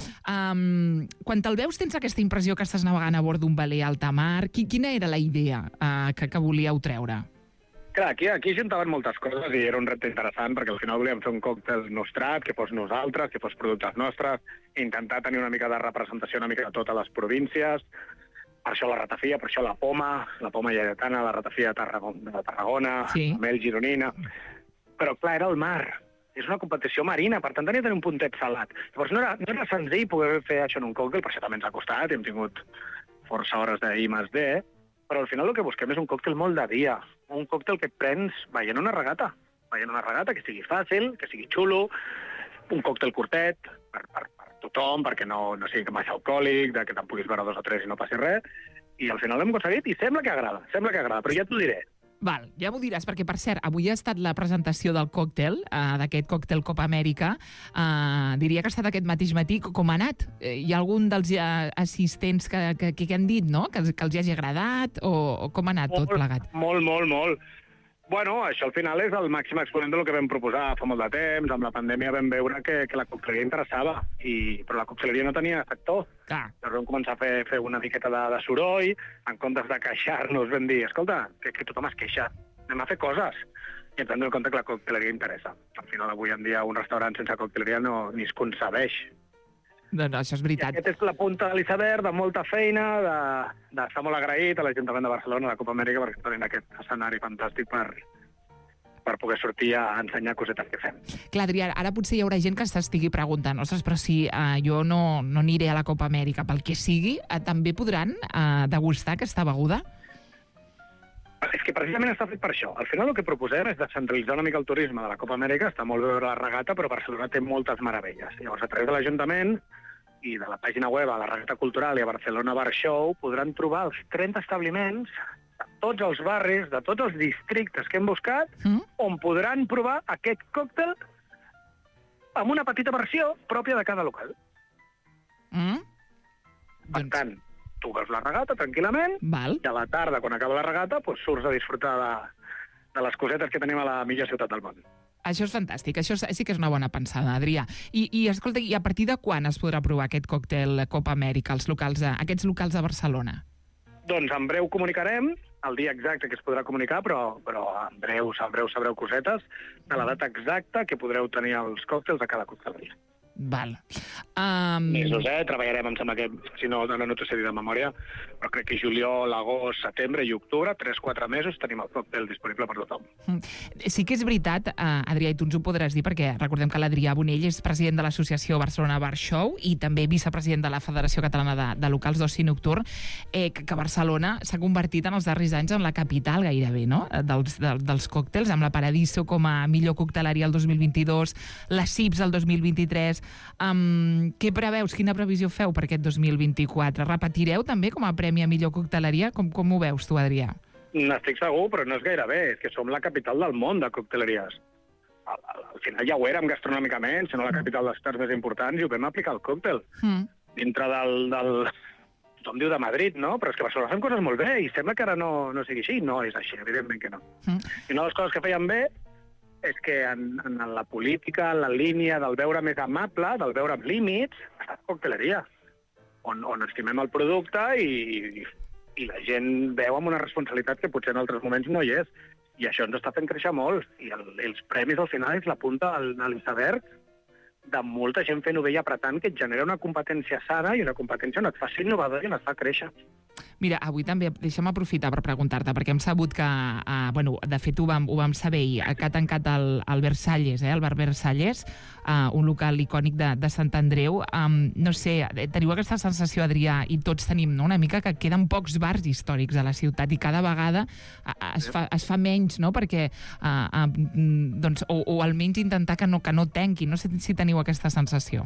Um, quan te'l veus, tens aquesta impressió que estàs navegant a bord d'un veler a alta mar. Quina era la idea uh, que, que volíeu treure? Clar, aquí, aquí juntaven moltes coses i era un repte interessant perquè al final volíem fer un còctel nostrat, que fos nosaltres, que fos productes nostres, intentar tenir una mica de representació una mica de totes les províncies, per això la ratafia, per això la poma, la poma lleidatana, la ratafia de Tarragona, de Tarragona sí. la mel gironina. Però clar, era el mar. És una competició marina, per tant tenia de tenir un puntet salat. Llavors no era, no era senzill poder fer això en un còctel, per això també ens ha costat, hem tingut força hores d'I més D, però al final el que busquem és un còctel molt de dia, un còctel que prens veient una regata, veient una regata que sigui fàcil, que sigui xulo, un còctel curtet, per, per, per tothom, perquè no, no sigui massa alcohòlic, de que te'n puguis veure dos o tres i no passi res, i al final l'hem aconseguit i sembla que agrada, sembla que agrada, però ja t'ho diré. Val, ja m'ho diràs, perquè, per cert, avui ha estat la presentació del còctel, uh, d'aquest còctel Copa Amèrica. Uh, diria que ha estat aquest mateix matí. Com ha anat? Uh, hi ha algun dels uh, assistents que, que, que han dit, no?, que, que els hagi agradat, o, o com ha anat molt, tot plegat? Molt, molt, molt. Bueno, això al final és el màxim exponent del que vam proposar fa molt de temps. Amb la pandèmia vam veure que, que la cocteleria interessava, i, però la cocteleria no tenia sector. Ah. Llavors vam començar a fer, fer una miqueta de, de soroll, en comptes de queixar-nos vam dir, escolta, que, que tothom es queixa, anem a fer coses. I ens vam donar compte que la cocteleria interessa. Al final, avui en dia, un restaurant sense cocteleria no, ni es concebeix. No, no, això és veritat. I aquest és la punta de l'iceberg de molta feina, d'estar molt agraït a l'Ajuntament de Barcelona, a la Copa Amèrica, perquè tenim aquest escenari fantàstic per, per poder sortir a ensenyar cosetes que fem. Clar, Adrià, ara potser hi haurà gent que s'estigui preguntant, ostres, però si uh, jo no, no aniré a la Copa Amèrica, pel que sigui, uh, també podran uh, degustar aquesta beguda? És que precisament està fet per això. Al final el que proposem és descentralitzar una mica el turisme de la Copa Amèrica. Està molt bé veure la regata, però Barcelona té moltes meravelles. Llavors, a través de l'Ajuntament i de la pàgina web a la Regata Cultural i a Barcelona Bar Show podran trobar els trenta establiments de tots els barris, de tots els districtes que hem buscat, mm. on podran provar aquest còctel amb una petita versió pròpia de cada local. Mm. Per doncs... tant, tu veus la regata tranquil·lament, Val. i a la tarda, quan acaba la regata, doncs surts a disfrutar de, de les cosetes que tenim a la millor ciutat del món. Això és fantàstic, això sí que és una bona pensada, Adrià. I, i escolta, i a partir de quan es podrà provar aquest còctel Copa Amèrica, els locals, a, aquests locals a Barcelona? Doncs en breu comunicarem el dia exacte que es podrà comunicar, però, però en breu, en breu sabreu cosetes de la data exacta que podreu tenir els còctels a cada cocteleria. Val. Um... Mesos, eh? Treballarem, em sembla que, si no, no, no t'ho sé dir de memòria, però crec que juliol, agost, setembre i octubre, tres quatre mesos, tenim el còctel disponible per tothom. Sí que és veritat, eh, Adrià, i tu ens ho podràs dir, perquè recordem que l'Adrià Bonell és president de l'associació Barcelona Bar Show i també vicepresident de la Federació Catalana de, de Locals d'Oci Nocturn, eh, que, que Barcelona s'ha convertit en els darrers anys en la capital gairebé, no?, dels, de, dels còctels, amb la Paradiso com a millor cocteleria el dos mil vint-i-dos, la Sips el dos mil vint-i-tres. Um, què preveus? Quina previsió feu per aquest dos mil vint-i-quatre? Repetireu també com a premi a millor cocteleria? Com, com ho veus tu, Adrià? N'estic segur, però no és gaire bé. És que som la capital del món de cocteleries. Al, al, al final ja ho érem gastronòmicament, sinó la capital dels terres més importants, i ho vam aplicar al còctel. Mm. Dintre del... del... Tothom diu de Madrid, no? Però és que a Barcelona fem coses molt bé i sembla que ara no, no sigui així. No és així, evidentment que no. Mm. I una de les coses que feien bé és que en, en la política, en la línia del veure més amable, del veure amb límits, ha estat cocteleria, on, on estimem el producte i, i la gent veu amb una responsabilitat que potser en altres moments no hi és. I això ens està fent créixer molt. I el, els premis al final és la punta a l'iceberg de molta gent fent-ho bé i apretant, que et genera una competència sana i una competència on et fa ser innovador i on et fa créixer. Mira, avui també, deixa'm aprofitar per preguntar-te, perquè hem sabut que, uh, bueno, de fet ho vam, ho vam saber ahir, que ha tancat el, el Versalles, eh, el bar Versalles, uh, un local icònic de, de Sant Andreu. Um, no sé, teniu aquesta sensació, Adrià, i tots tenim, no?, una mica que queden pocs bars històrics a la ciutat i cada vegada uh, es, fa, es fa menys, no?, perquè, uh, uh, doncs, o, o almenys intentar que no, que no tanqui. No sé si teniu aquesta sensació.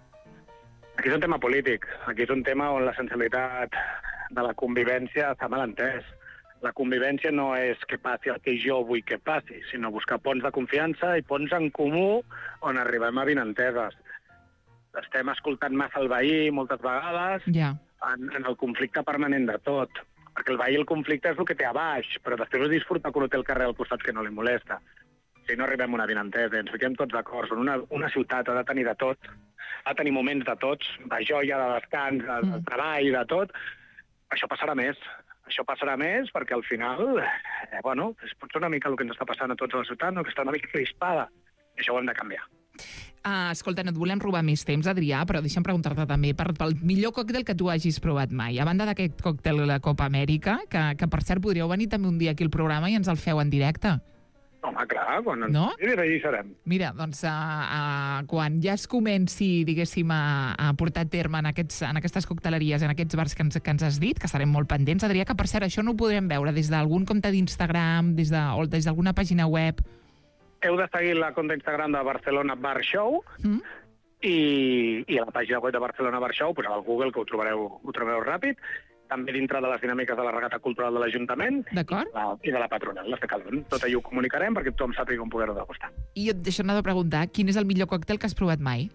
Aquí és un tema polític. Aquí és un tema on la sensibilitat de la convivència està mal entès. La convivència no és que passi el que jo vull que passi, sinó buscar ponts de confiança i ponts en comú on arribem a vinenteses. Estem escoltant massa el veí moltes vegades yeah. en, en el conflicte permanent de tot. Perquè el veí i el conflicte és el que té a baix, però després ho disfruta quan ho té el carrer al costat que no li molesta. Si no arribem a una vinentesa, ens fiquem tots d'acord. Una, una ciutat ha de tenir de tot, ha de tenir moments de tots, de joia, de descans, de, de treball, de tot. Això passarà més. Això passarà més perquè al final, eh, bueno, es pot ser una mica el que ens està passant a tots a la ciutat, no? Que està una mica crispada. I això ho hem de canviar. Uh, escolta, no et volem robar més temps, Adrià, però deixa'm preguntar-te també per, pel millor còctel que tu hagis provat mai. A banda d'aquest còctel de la Copa Amèrica, que, que per cert podríeu venir també un dia aquí al programa i ens el feu en directe. Home, clar, quan ens no? miri, allà hi serem. Mira, doncs, uh, uh, quan ja es comenci, diguéssim, a, a portar a terme en, aquests, en aquestes cocteleries, en aquests bars que ens, que ens has dit, que estarem molt pendents, Adrià, que per cert, això no ho podrem veure des d'algun compte d'Instagram, des de, o des d'alguna pàgina web. Heu de seguir la compte d'Instagram de Barcelona Bar Show mm? i, i a la pàgina web de Barcelona Bar Show, poseu al Google, que ho trobareu, ho trobareu ràpid, també dintre de les dinàmiques de la regata cultural de l'Ajuntament i, i de la patronal, les de Calón. Tot allò ho comunicarem perquè tothom sàpiga on poder-ho degustar. I et deixo anar de preguntar, quin és el millor còctel que has provat mai?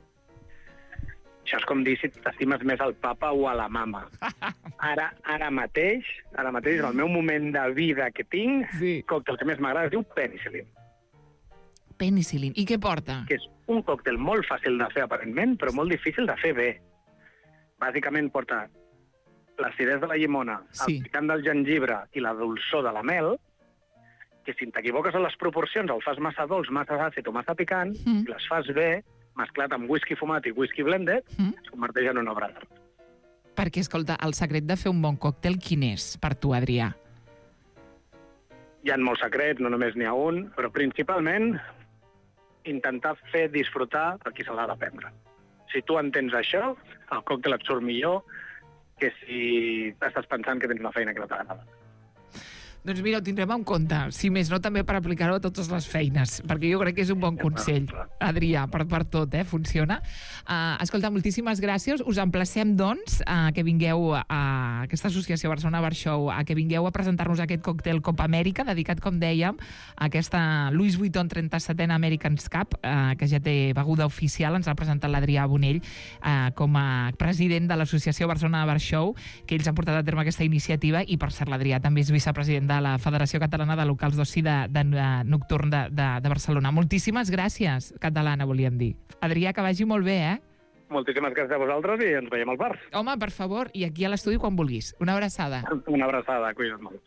Això és com dir si t'estimes més al papa o a la mama. Ara, ara mateix, ara mateix, en el meu moment de vida que tinc, sí. El còctel que més m'agrada es diu penicil·lin. Penicil·lin. I què porta? Que és un còctel molt fàcil de fer, aparentment, però molt difícil de fer bé. Bàsicament porta l'acidesa de la llimona, sí. El picant del gengibre i la dolçor de la mel, que si t'equivoques en les proporcions, el fas massa dolç, massa àcid o massa picant, mm. i les fas bé, mesclat amb whisky fumat i whisky blended, mm. es converteix en una obra d'art. Perquè, escolta, el secret de fer un bon còctel, quin és per tu, Adrià? Hi ha molts secrets, no només n'hi ha un, però principalment intentar fer disfrutar a qui se l'ha de prendre. Si tu entens això, el còctel et surt millor que si estàs pensant que tens una feina que no t'agrada. Doncs mira, ho tindrem en compte. Si més no, també per aplicar-ho a totes les feines, perquè jo crec que és un bon consell. Adrià, per, per tot, eh? Funciona. Uh, escolta, moltíssimes gràcies. Us emplacem, doncs, uh, que vingueu a, a aquesta associació Barcelona Bar Show, a que vingueu a presentar-nos aquest còctel Copa Amèrica, dedicat, com dèiem, a aquesta Louis Vuitton trenta-setena American's Cup, uh, que ja té beguda oficial. Ens ha presentat l'Adrià Bonell uh, com a president de l'associació Barcelona Bar Show, que ells han portat a terme aquesta iniciativa, i, per cert, l'Adrià també és vicepresident de la Federació Catalana de Locals d'Oci de, de, de Nocturn de, de, de Barcelona. Moltíssimes gràcies, Catalana, volíem dir. Adrià, que vagi molt bé, eh? Moltíssimes gràcies a vosaltres i ens veiem al bar. Home, per favor, i aquí a l'estudi quan vulguis. Una abraçada. Una abraçada, cuida't molt.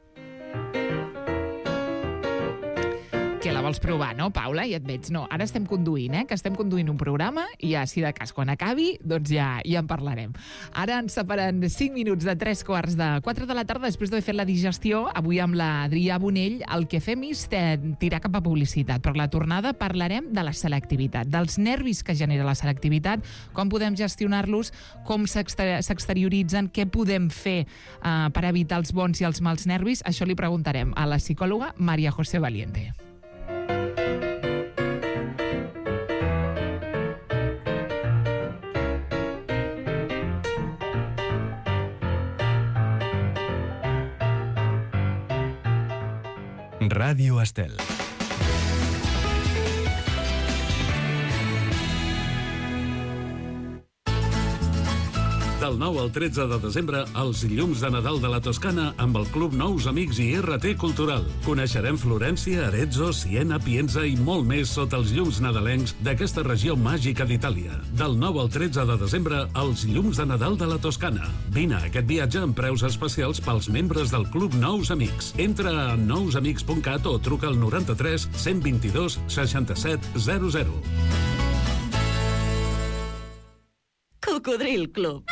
Que la vols provar, no, Paula? Ja et veig. No, ara estem conduint, eh? Que estem conduint un programa i ja, si de cas, quan acabi, doncs ja, ja en parlarem. Ara ens separen cinc minuts de tres quarts de quatre de la tarda, després d'haver fet la digestió. Avui amb l'Adrià Bonell el que fem és tirar cap a publicitat. Per la tornada parlarem de la selectivitat, dels nervis que genera la selectivitat, com podem gestionar-los, com s'exterioritzen, què podem fer eh, per evitar els bons i els mals nervis. Això li preguntarem a la psicòloga María José Valiente. Ràdio Estel. Del nou al tretze de desembre, els llums de Nadal de la Toscana amb el Club Nous Amics i R T Cultural. Coneixerem Florència, Arezzo, Siena, Pienza i molt més sota els llums nadalencs d'aquesta regió màgica d'Itàlia. Del nou al tretze de desembre, els llums de Nadal de la Toscana. Vine a aquest viatge amb preus especials pels membres del Club Nous Amics. Entra a nous amics punt cat o truca al noranta-tres cent vint-i-dos seixanta-set zero zero. Cocodril Club.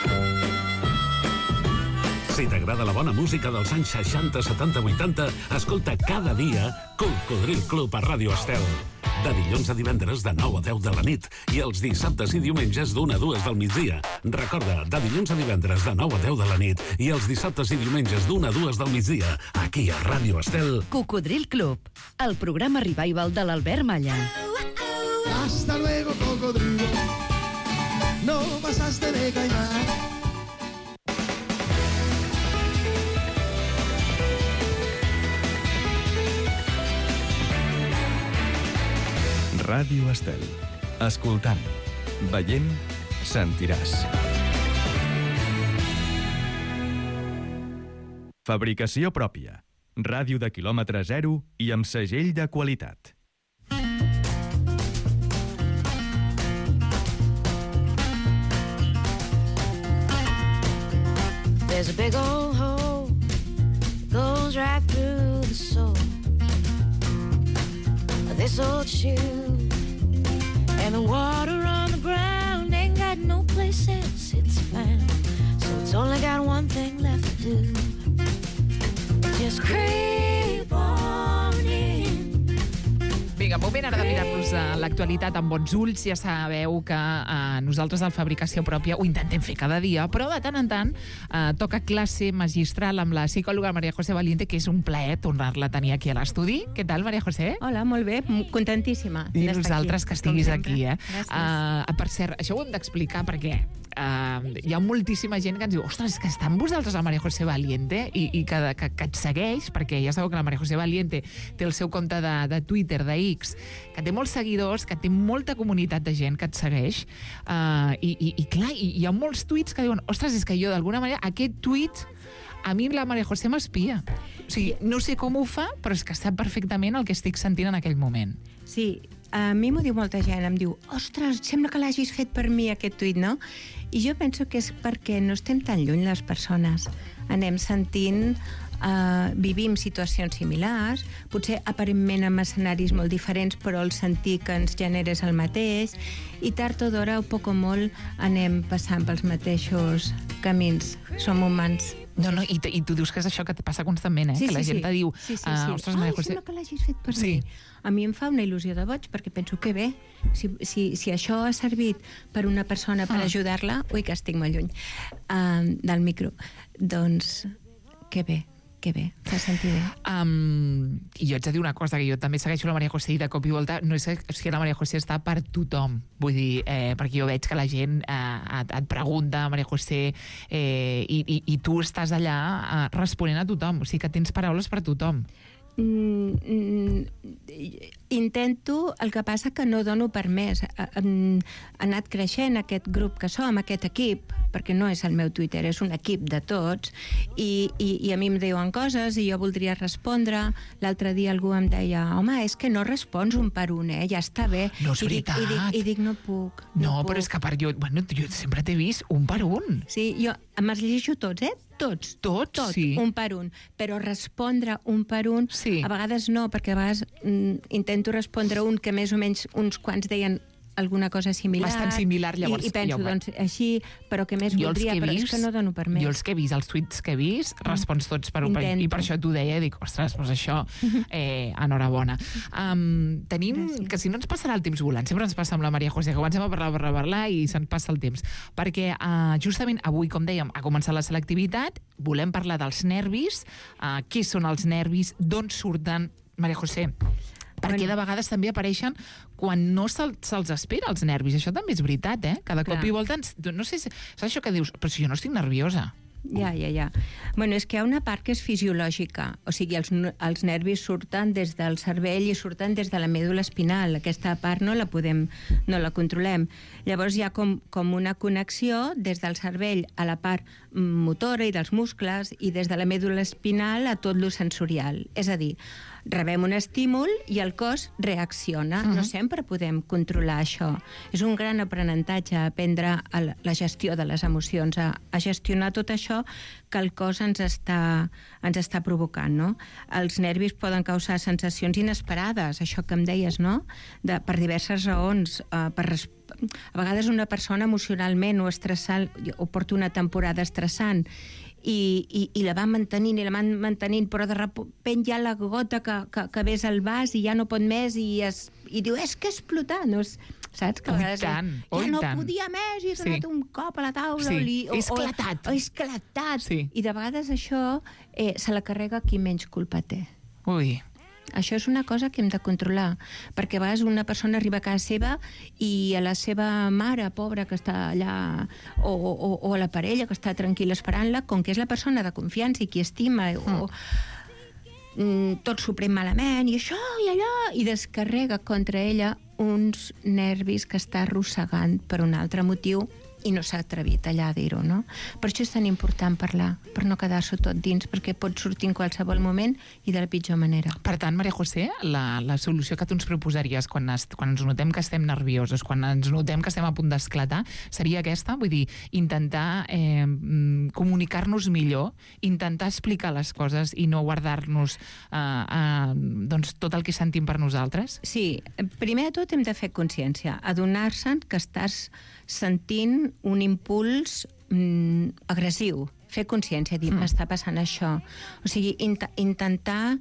Si t'agrada la bona música dels anys seixanta, setanta, vuitanta, escolta cada dia Cocodril Club a Ràdio Estel. De dilluns a divendres de nou a deu de la nit i els dissabtes i diumenges d'una a dues del migdia. Recorda, de dilluns a divendres de nou a deu de la nit i els dissabtes i diumenges d'una a dues del migdia, aquí a Ràdio Estel. Cocodril Club, el programa revival de l'Albert Malla. Hasta luego, cocodrilo. No pasaste de caimán. Ràdio Estel. Escoltant, veient, sentiràs. Fabricació pròpia. Ràdio de quilòmetre zero i amb segell de qualitat. There's a big old hole goes right through the soul of this old shoe, and the water on the ground ain't got no place else it's found, so it's only got one thing left to do. Just creep on in. Vinga, moment ara de mirar-nos l'actualitat amb bons ulls. Ja sabeu que eh, nosaltres al Fabricació Pròpia ho intentem fer cada dia, però de tant en tant eh, toca classe magistral amb la psicòloga María José Valiente, que és un plaer tornar-la a tenir aquí a l'estudi. Què tal, María José? Hola, molt bé, contentíssima. I nosaltres que estiguis aquí, eh? Gràcies. Uh, per cert, això ho hem d'explicar perquè uh, hi ha moltíssima gent que ens diu ostres, que està amb vosaltres la María José Valiente i, i que, que, que et segueix, perquè ja sabeu que la María José Valiente té el seu compte de, de Twitter, de X, que té molts seguidors, que té molta comunitat de gent que et segueix, uh, i, i, i clar, i, hi ha molts tuits que diuen ostres, és que jo d'alguna manera aquest tuit a mi la María José m'espia. O sigui, no sé com ho fa, però és que sap perfectament el que estic sentint en aquell moment. Sí, a mi m'ho diu molta gent, em diu, ostres, sembla que l'hagis fet per mi aquest tuit, no? I jo penso que és perquè no estem tan lluny les persones. Anem sentint, uh, vivim situacions similars, potser aparentment amb escenaris molt diferents, però el sentir que ens genera és el mateix, i tard o d'hora, o poc o molt, anem passant pels mateixos camins. Som humans. No, no, i, i tu dius que és això que et passa constantment, eh? Sí, que la sí, gent sí. te diu... Sí, sí, sí. Uh, ostres, María José... Ai, sembla que l'hagis fet per sí. mi. A mi em fa una il·lusió de boig, perquè penso que bé, si, si, si això ha servit per una persona per Ah. ajudar-la, ui, que estic molt lluny uh, del micro, doncs que bé, que bé, fa sentir bé. Um, I jo haig de dir una cosa, que jo també segueixo la María José i de cop i volta, no és que la María José està per tothom, vull dir, eh, perquè jo veig que la gent eh, et, et pregunta, María José, eh, i, i, i tu estàs allà eh, responent a tothom, o sigui que tens paraules per tothom. Mm, mm, intento, el que passa que no dono per més. Ha, ha anat creixent aquest grup que som, aquest equip, perquè no és el meu Twitter, és un equip de tots, i, i, i a mi em diuen coses i jo voldria respondre. L'altre dia algú em deia, home, és que no respons un per un, eh? Ja està bé. No és I dic, veritat. I dic, i dic no puc. No, puc. però és que a part jo, bueno, jo sempre t'he vist un per un. Sí, jo me'ls llegeixo tots, eh? Tots. Tots, Tot, sí. un per un. Però respondre un per un, sí. A vegades no, perquè a vegades mm, intento respondre un que més o menys uns quants deien alguna cosa similar. Bastant similar, llavors. I, i penso, ja, doncs, així, però que més jo voldria, però és que no dono per més. Jo els que he vist, els tuits que he vist, respons tots per un per Intento. i per això t'ho deia, dic, ostres, doncs això, eh, enhorabona. Um, tenim, Gràcies. Que si no ens passarà el temps volant, sempre ens passa amb la Maria José, que comencem a parlar, parlar, parlar i se'n passa el temps. Perquè uh, justament avui, com dèiem, ha començat la selectivitat, volem parlar dels nervis, uh, què són els nervis, d'on surten, Maria José, perquè de vegades també apareixen quan no se'ls se espera els nervis. Això també és veritat, eh? Cada Clar. Cop i volta, ens, no sé, saps això que dius? Però si jo no estic nerviosa. Ja, ja, ja. Bueno, és que hi ha una part que és fisiològica, o sigui, els, els nervis surten des del cervell i surten des de la mèdula espinal. Aquesta part no la podem, no la controlem. Llavors hi ha com, com una connexió des del cervell a la part motora i dels muscles i des de la mèdula espinal a tot lo sensorial. És a dir, rebem un estímul i el cos reacciona. Uh-huh. No sempre podem controlar això. És un gran aprenentatge aprendre a la gestió de les emocions, a, a gestionar tot això que el cos ens està, ens està provocant, no? Els nervis poden causar sensacions inesperades, això que em deies, no? De, per diverses raons, uh, per res... a vegades una persona emocionalment o estressant, o porta una temporada estressant, I, i, i la va mantenint i la van mantenint, però de repent ja la gota que, que, que ves al vas i ja no pot més i, es, i diu, és que ha explotat, no és, saps? Que a vegades tant, ja no tant. podia més i ha donat sí. un cop a la taula. Sí. Li, o, és esclatat. O, o esclatat. Sí. I de vegades això eh, se la carrega qui menys culpa té. Ui. Això és una cosa que hem de controlar, perquè a vegades una persona arriba a casa seva i a la seva mare, pobra, que està allà, o, o, o a la parella que està tranquil·la esperant-la, com que és la persona de confiança i qui estima, mm. o mm, tot s'ho pren malament, i això, i allò, i descarrega contra ella uns nervis que està arrossegant per un altre motiu i no s'ha atrevit allà a dir-ho, no? Per això és tan important parlar, per no quedar-s'ho tot dins, perquè pot sortir en qualsevol moment i de la pitjor manera. Per tant, Maria José, la, la solució que tu ens proposaries quan, es, quan ens notem que estem nerviosos, quan ens notem que estem a punt d'esclatar, seria aquesta? Vull dir, intentar eh, comunicar-nos millor, intentar explicar les coses i no guardar-nos eh, eh, doncs, tot el que sentim per nosaltres? Sí, primer de tot hem de fer consciència, adonar-se'n que estàs sentint un impuls mm, agressiu, fer consciència, dir, mm. m'està passant això. O sigui, in intentar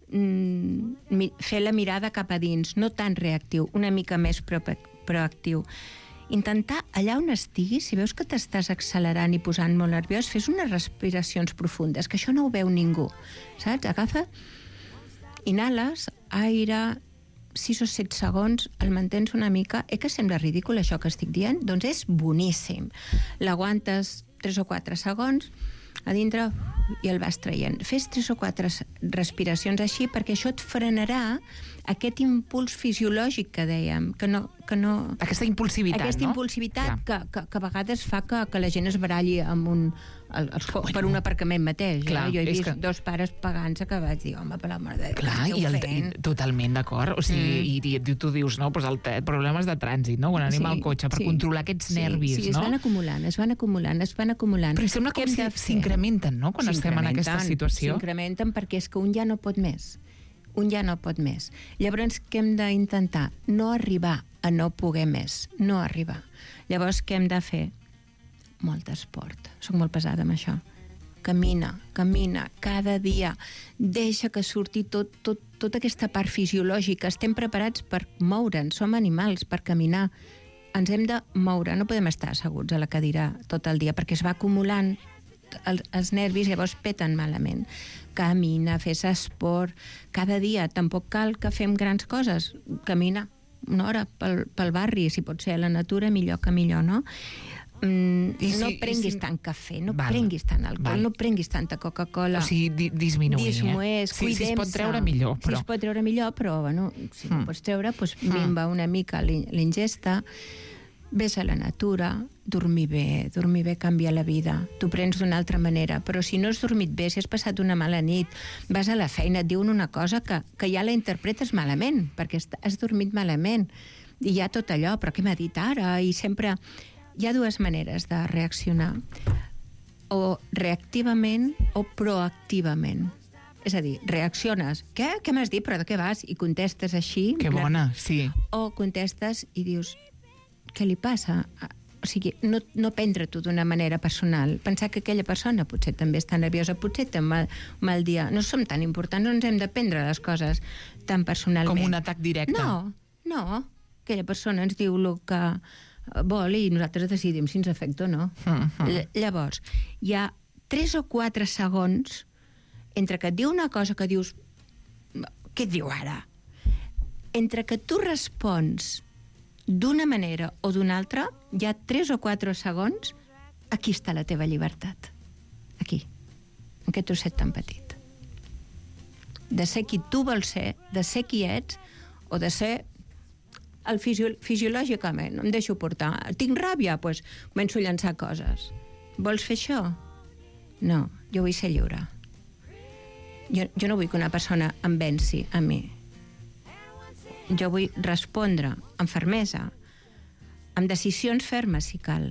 mm, fer la mirada cap a dins, no tan reactiu, una mica més pro proactiu. Intentar, allà on estiguis, si veus que t'estàs accelerant i posant molt nerviós, fes unes respiracions profundes, que això no ho veu ningú, saps? Agafa, inhales aire, sis o set segons, el mantens una mica. Eh que sembla ridícul això que estic dient? Doncs és boníssim. L'aguantes tres o quatre segons a dintre i el vas traient. Fes tres o quatre respiracions així perquè això et frenarà aquest impuls fisiològic que dèiem, que no... Que no aquesta impulsivitat, aquesta no? impulsivitat que, que, que a vegades fa que, que la gent es baralli amb un, el, els, bueno, per un aparcament mateix. Clar, eh? Jo he vist que... dos pares pagant-se que vaig dir, home, per la mare de Déu, clar, i el, i, totalment d'acord. O sigui, mm. i, i tu dius, no, pues el, problemes de trànsit, no? Quan anem sí, al cotxe, per sí. controlar aquests sí, nervis, sí, no? es van acumulant, es van acumulant, es van acumulant. Però sembla com si s'incrementen, no?, quan estem en aquesta situació. S'incrementen perquè és que un ja no pot més. Un ja no pot més. Llavors, què hem d'intentar? No arribar a no poder més. No arribar. Llavors, què hem de fer? Molt esport. Soc molt pesada amb això. Camina, camina, cada dia. Deixa que surti tot, tot, tota aquesta part fisiològica. Estem preparats per moure'ns. Som animals per caminar. Ens hem de moure. No podem estar asseguts a la cadira tot el dia perquè es va acumulant els, els nervis, llavors peten malament. Camina, fes esport, cada dia. Tampoc cal que fem grans coses. Camina una hora pel, pel barri, si pot ser a la natura, millor que millor, no? Mm, si, no prenguis si... tant cafè, no val, prenguis tant alcohol, val. No prenguis tanta Coca-Cola. O sigui, di disminuir, Disminueix, eh? Sí, si es pot treure millor, però... Si es pot treure millor, però, bueno, si mm. no pots treure, doncs minva una mica l'ingesta. Ves a la natura, dormir bé, dormir bé canvia la vida, t'ho prens d'una altra manera, però si no has dormit bé, si has passat una mala nit, vas a la feina, et diuen una cosa que, que ja la interpretes malament, perquè has dormit malament, i hi ha tot allò, però què m'ha dit ara? I sempre hi ha dues maneres de reaccionar, o reactivament o proactivament. És a dir, reacciones, què? Què m'has dit? Però de què vas? I contestes així. Que bona, sí. O contestes i dius, què li passa? O sigui, no, no prendre-t'ho d'una manera personal. Pensar que aquella persona potser també està nerviosa, potser té un mal, un mal dia. No som tan importants, no ens hem de prendre les coses tan personalment. Com un atac directe. No, no. Aquella persona ens diu el que vol i nosaltres decidim si ens afecta o no. Uh-huh. Llavors, hi ha tres o quatre segons entre que et diu una cosa que dius què et diu ara? Entre que tu respons d'una manera o d'una altra, hi ha tres o quatre segons, aquí està la teva llibertat. Aquí, en aquest trosset tan petit. De ser qui tu vols ser, de ser qui ets, o de ser el fisio fisiològicament. Em deixo portar. Tinc ràbia? Doncs pues començo a llançar coses. Vols fer això? No, jo vull ser lliure. Jo, jo no vull que una persona em venci a mi. Jo vull respondre amb fermesa, amb decisions fermes, si cal,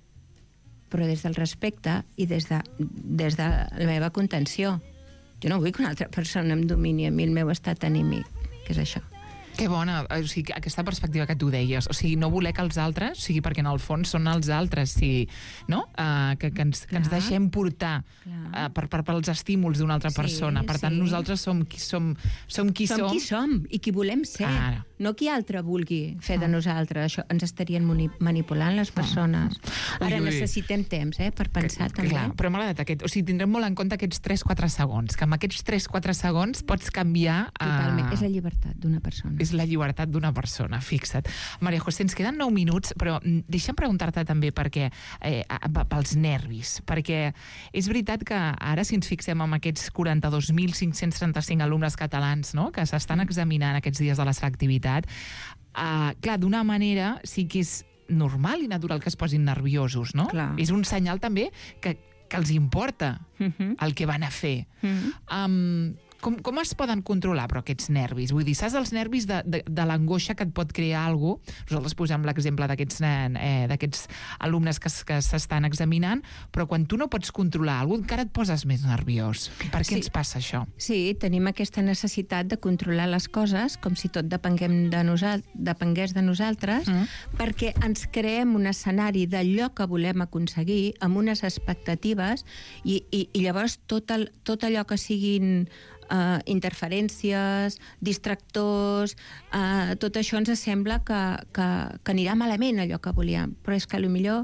però des del respecte i des de, des de la meva contenció. Jo no vull que una altra persona em domini a mi el meu estat anímic, que és això. Que bona, o sigui, aquesta perspectiva que tu deies, o sigui, no voler que els altres, o sigui, perquè en el fons són els altres, sí, no? Uh, que, que, ens, que ens deixem portar uh, per, per, pels estímuls d'una altra persona. Sí, per tant, sí. Nosaltres som qui som, som qui som. Som qui som i qui volem ser. Ara. No qui altre vulgui fer de nosaltres. Això ens estarien manipulant les persones. Ara Ui, ui. necessitem temps, eh, per pensar que, també. Clar, però m'ha agradat aquest. O sigui, tindrem molt en compte aquests tres quatre segons, que amb aquests tres quatre segons pots canviar... Totalment. Uh... És la llibertat d'una persona. És la llibertat d'una persona, fixa't. Maria José, ens queden nou minuts, però deixa'm preguntar-te també perquè, eh, pels nervis, perquè és veritat que ara, si ens fixem en aquests quaranta-dos mil cinc-cents trenta-cinc alumnes catalans, no?, que s'estan examinant aquests dies de la selectivitat, eh, clar, d'una manera sí que és normal i natural que es posin nerviosos, no? Clar. És un senyal també que, que els importa uh-huh. el que van a fer. Uh-huh. Um, Com, com es poden controlar, però, aquests nervis? Vull dir, saps els nervis de, de, de l'angoixa que et pot crear algú? Nosaltres posem l'exemple d'aquests eh, d'aquests alumnes que, que s'estan examinant, però quan tu no pots controlar algú, encara et poses més nerviós. Per què Sí. ens passa això? Sí, tenim aquesta necessitat de controlar les coses, com si tot depenguem de nosal depengués de nosaltres, mm. perquè ens creem un escenari d'allò que volem aconseguir, amb unes expectatives, i, i, i llavors tot, el, tot allò que siguin Uh, interferències, distractors, uh, tot això ens sembla que, que, que anirà malament allò que volíem, però és que potser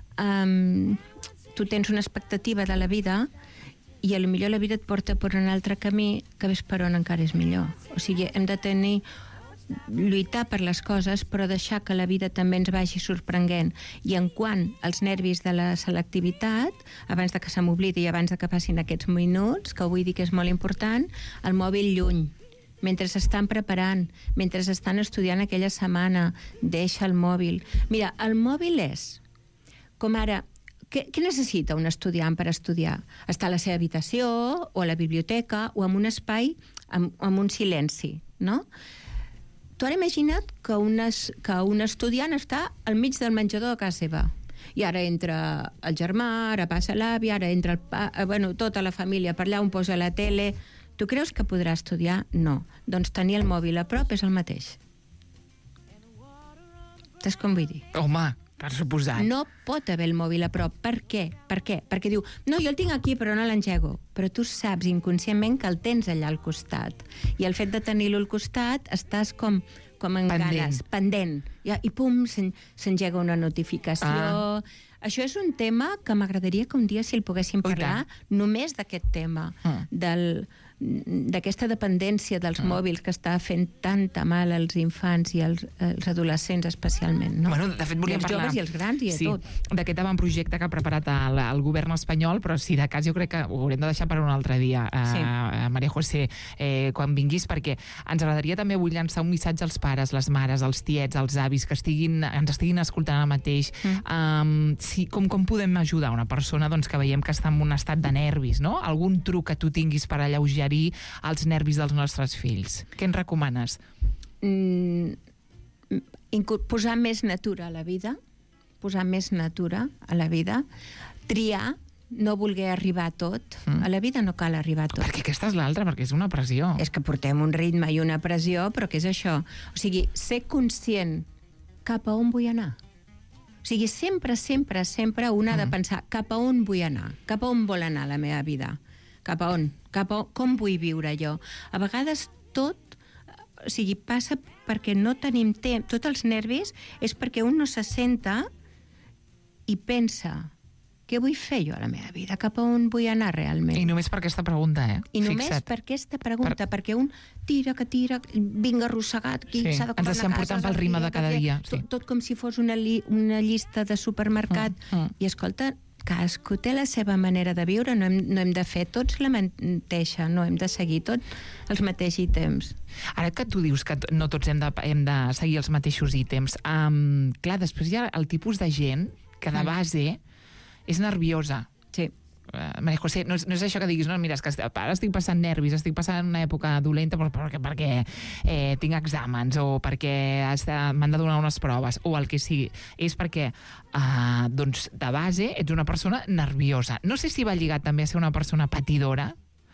um, tu tens una expectativa de la vida i potser la vida et porta per un altre camí que ves per on encara és millor. O sigui, hem de tenir lluitar per les coses, però deixar que la vida també ens vagi sorprenent. I en quant als nervis de la selectivitat, abans de que se m'oblidi i abans de que passin aquests minuts, que vull dir que és molt important, el mòbil lluny. Mentre s'estan preparant, mentre estan estudiant aquella setmana, deixa el mòbil. Mira, el mòbil és, com ara, què, què necessita un estudiant per estudiar? Estar a la seva habitació, o a la biblioteca, o en un espai amb, amb un silenci, no? Tu ara imagina't que, unes, que un estudiant està al mig del menjador de casa seva. I ara entra el germà, ara passa l'avi, ara entra el pa, bueno, tota la família per allà, un posa la tele. Tu creus que podrà estudiar? No. Doncs tenir el mòbil a prop és el mateix. Saps com vull dir? Home, per suposat. No pot haver el mòbil a prop. Per què? Per què? Perquè diu, no, jo el tinc aquí, però no l'engego. Però tu saps inconscientment que el tens allà al costat. I el fet de tenir-lo al costat, estàs com, com en Pendent. ganes, pendent. I, i pum, s'engega una notificació. Ah. Això és un tema que m'agradaria que un dia, si el poguéssim parlar, només d'aquest tema, ah. del, d'aquesta dependència dels mm. mòbils que està fent tanta mal als infants i als, als adolescents especialment, no? Bueno, de fet, volíem I els parlar... joves i els grans i sí, tot. D'aquest avantprojecte que ha preparat el, el govern espanyol, però si de cas jo crec que ho haurem de deixar per un altre dia, sí. uh, Maria José, eh, quan vinguis, perquè ens agradaria també avui llançar un missatge als pares, les mares, als tiets, als avis, que estiguin, ens estiguin escoltant ara mateix. Mm. Um, sí, com, com podem ajudar una persona doncs, que veiem que està en un estat de nervis, no? Algun truc que tu tinguis per alleugerir els nervis dels nostres fills. Què ens recomanes? Mm, posar més natura a la vida, posar més natura a la vida, triar, no voler arribar a tot. Mm. A la vida no cal arribar a tot. Perquè aquesta és l'altra, perquè és una pressió. És que portem un ritme i una pressió, però què és això? O sigui, ser conscient cap a on vull anar. O sigui, sempre, sempre, sempre un ha de pensar cap a on vull anar, cap a on vol anar la meva vida. Cap a on? Cap a on? Com vull viure jo? A vegades tot, o sigui, passa perquè no tenim temps. Tots els nervis és perquè un no se senta i pensa què vull fer jo a la meva vida? Cap a on vull anar realment? I només per aquesta pregunta, eh? I només Fixa't. per aquesta pregunta, per... perquè un tira que tira, vinga arrossegat, qui sí. s'ha de cobrar Ens deixem portant pel ritme de cada dia. Sí. Tot, tot com si fos una, li, una llista de supermercat. Mm, mm. I escolta, cadascú té la seva manera de viure, no hem, no hem de fer tots la mateixa, no hem de seguir tots els mateixos ítems. Ara que tu dius que no tots hem de, hem de seguir els mateixos ítems, um, clar, després hi ha el tipus de gent que de base és nerviosa. Sí. Uh, Maria José, no és, no és això que diguis, no, mira, és que ara estic passant nervis, estic passant una època dolenta perquè, perquè eh, tinc exàmens o perquè m'han de donar unes proves o el que sigui. És perquè, uh, doncs, de base ets una persona nerviosa. No sé si va lligat també a ser una persona patidora.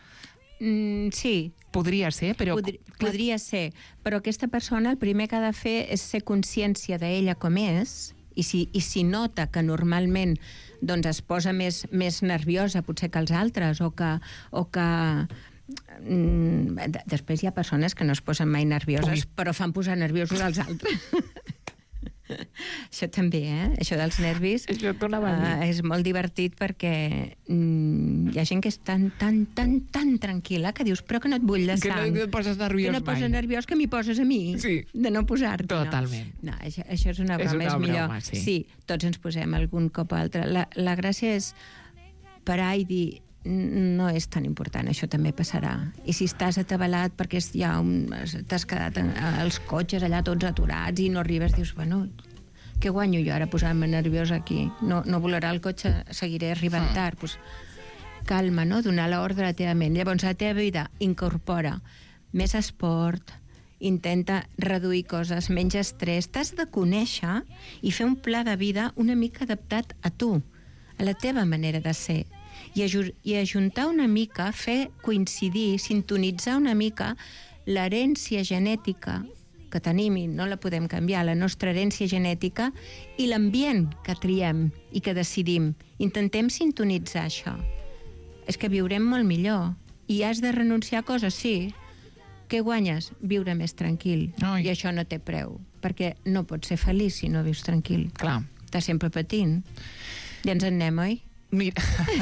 Mm, sí. Podria ser, però... Podri, podria ser, però aquesta persona el primer que ha de fer és ser consciència d'ella com és, i si, i si nota que normalment doncs es posa més, més nerviosa potser que els altres o que, o que mm, després hi ha persones que no es posen mai nervioses. Ui. Però fan posar nerviosos als altres. Això també, eh? Això dels nervis uh, és molt divertit perquè mm, hi ha gent que és tan, tan, tan, tan tranquil·la que dius, però que no et bull de sang. Que no et poses nerviós mai. Que no et poses nerviós, que m'hi poses a mi. Sí. De no posar-te. Totalment. No, no això, això és una broma, és, una és millor. Broma, sí. sí, tots ens posem algun cop o altre. La, la gràcia és parar i dir no és tan important, això també passarà. I si estàs atabalat perquè ja un, t'has quedat als cotxes allà tots aturats i no arribes, dius, bueno, què guanyo jo ara posant-me nerviosa aquí? No, no volarà el cotxe, seguiré arribant tard. Pues, calma, no? Donar l'ordre a la teva ment. Llavors, a la teva vida incorpora més esport, intenta reduir coses, menys estrès. T'has de conèixer i fer un pla de vida una mica adaptat a tu, a la teva manera de ser. I, i ajuntar una mica, fer coincidir, sintonitzar una mica l'herència genètica que tenim i no la podem canviar, la nostra herència genètica, i l'ambient que triem i que decidim. Intentem sintonitzar això. És que viurem molt millor. I has de renunciar a coses, sí. Què guanyes? Viure més tranquil. Oi. I això no té preu, perquè no pots ser feliç si no vius tranquil. Clar. Estàs sempre patint. I ens en anem, oi? Mira.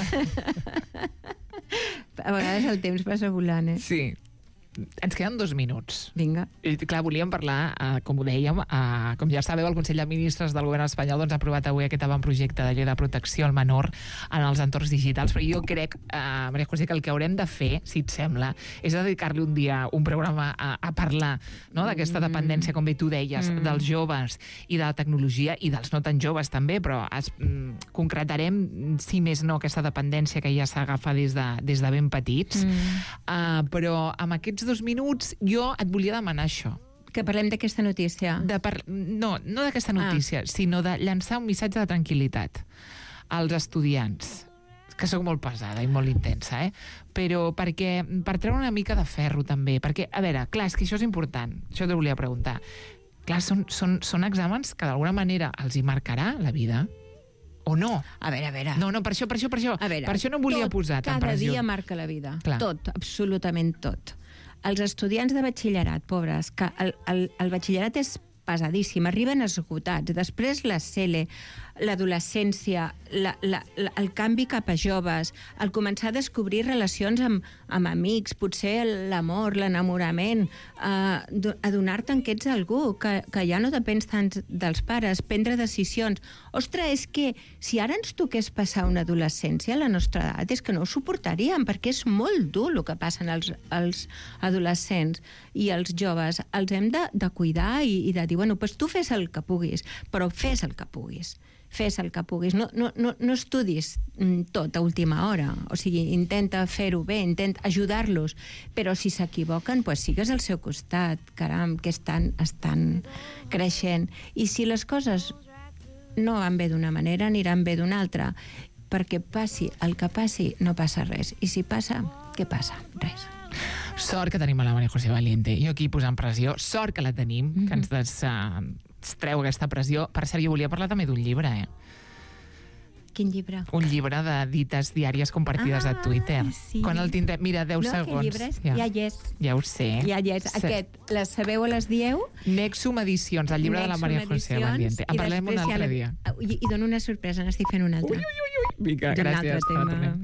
A vegades el temps passa volant, eh? Sí. Ens queden dos minuts. Vinga. I, clar, volíem parlar, eh, com ho dèiem, eh, com ja sabeu, el Consell de Ministres del Govern espanyol doncs, ha aprovat avui aquest avantprojecte de llei de protecció al menor en els entorns digitals, però jo crec, eh, Maria José, que el que haurem de fer, si et sembla, és dedicar-li un dia, un programa a, a parlar, no?, d'aquesta dependència, com bé tu deies, mm. dels joves i de la tecnologia, i dels no tan joves també, però es, mm, concretarem, si més no, aquesta dependència que ja s'agafa des, de, des de ben petits. Mm. Uh, però amb aquests dos minuts jo et volia demanar això. Que parlem d'aquesta notícia? De par... No, no d'aquesta notícia, ah. sinó de llançar un missatge de tranquil·litat als estudiants, que sóc molt pesada i molt intensa, eh? Però perquè, per treure una mica de ferro també, perquè, a veure, clar, és que això és important, això t'ho volia preguntar. Clar, són, són, són exàmens que d'alguna manera els hi marcarà la vida, o no? A veure, a veure. No, no, per això, per això, per això. A veure, per això no volia tot, posar tan pressió. Cada dia marca la vida. Clar. Tot, absolutament tot. Els estudiants de batxillerat, pobres, que el, el, el batxillerat és pesadíssim, arriben esgotats. Després la C L E, l'adolescència, la, la, la, el canvi cap a joves, el començar a descobrir relacions amb, amb amics, potser l'amor, l'enamorament, eh, adonar-te que ets algú, que, que ja no depens tant dels pares, prendre decisions. Ostres, és que si ara ens toqués passar una adolescència a la nostra edat, és que no ho suportaríem, perquè és molt dur el que passen als, als adolescents i els joves. Els hem de, de cuidar i, i de dir, bueno, pues tu fes el que puguis, però fes el que puguis. Fes el que puguis, no, no, no, no estudis tot a última hora, o sigui, intenta fer-ho bé, intenta ajudar-los, però si s'equivoquen, pues sigues al seu costat, caram, que estan, estan creixent. I si les coses no van bé d'una manera, aniran bé d'una altra, perquè passi el que passi, no passa res. I si passa, què passa? Res. Sort que tenim a la Maria José Valiente. Jo aquí posant pressió, sort que la tenim, mm-hmm. que ens des... Uh... treu aquesta pressió. Per cert, jo volia parlar també d'un llibre, eh? Quin llibre? Un llibre de dites diàries compartides ah, a Twitter. Sí. Quan el tindrem? Mira, deu no, segons. No, aquest llibre és... ja. ja hi és. Ja ho sé. Ja hi és. Aquest, les sabeu o les dieu? Nexum Edicions, el llibre Nexum de la Maria José Valiente. En parlem un altre dia. I, I dono una sorpresa, n'estic fent una altra. Ui, ui, ui. Vinga, gràcies.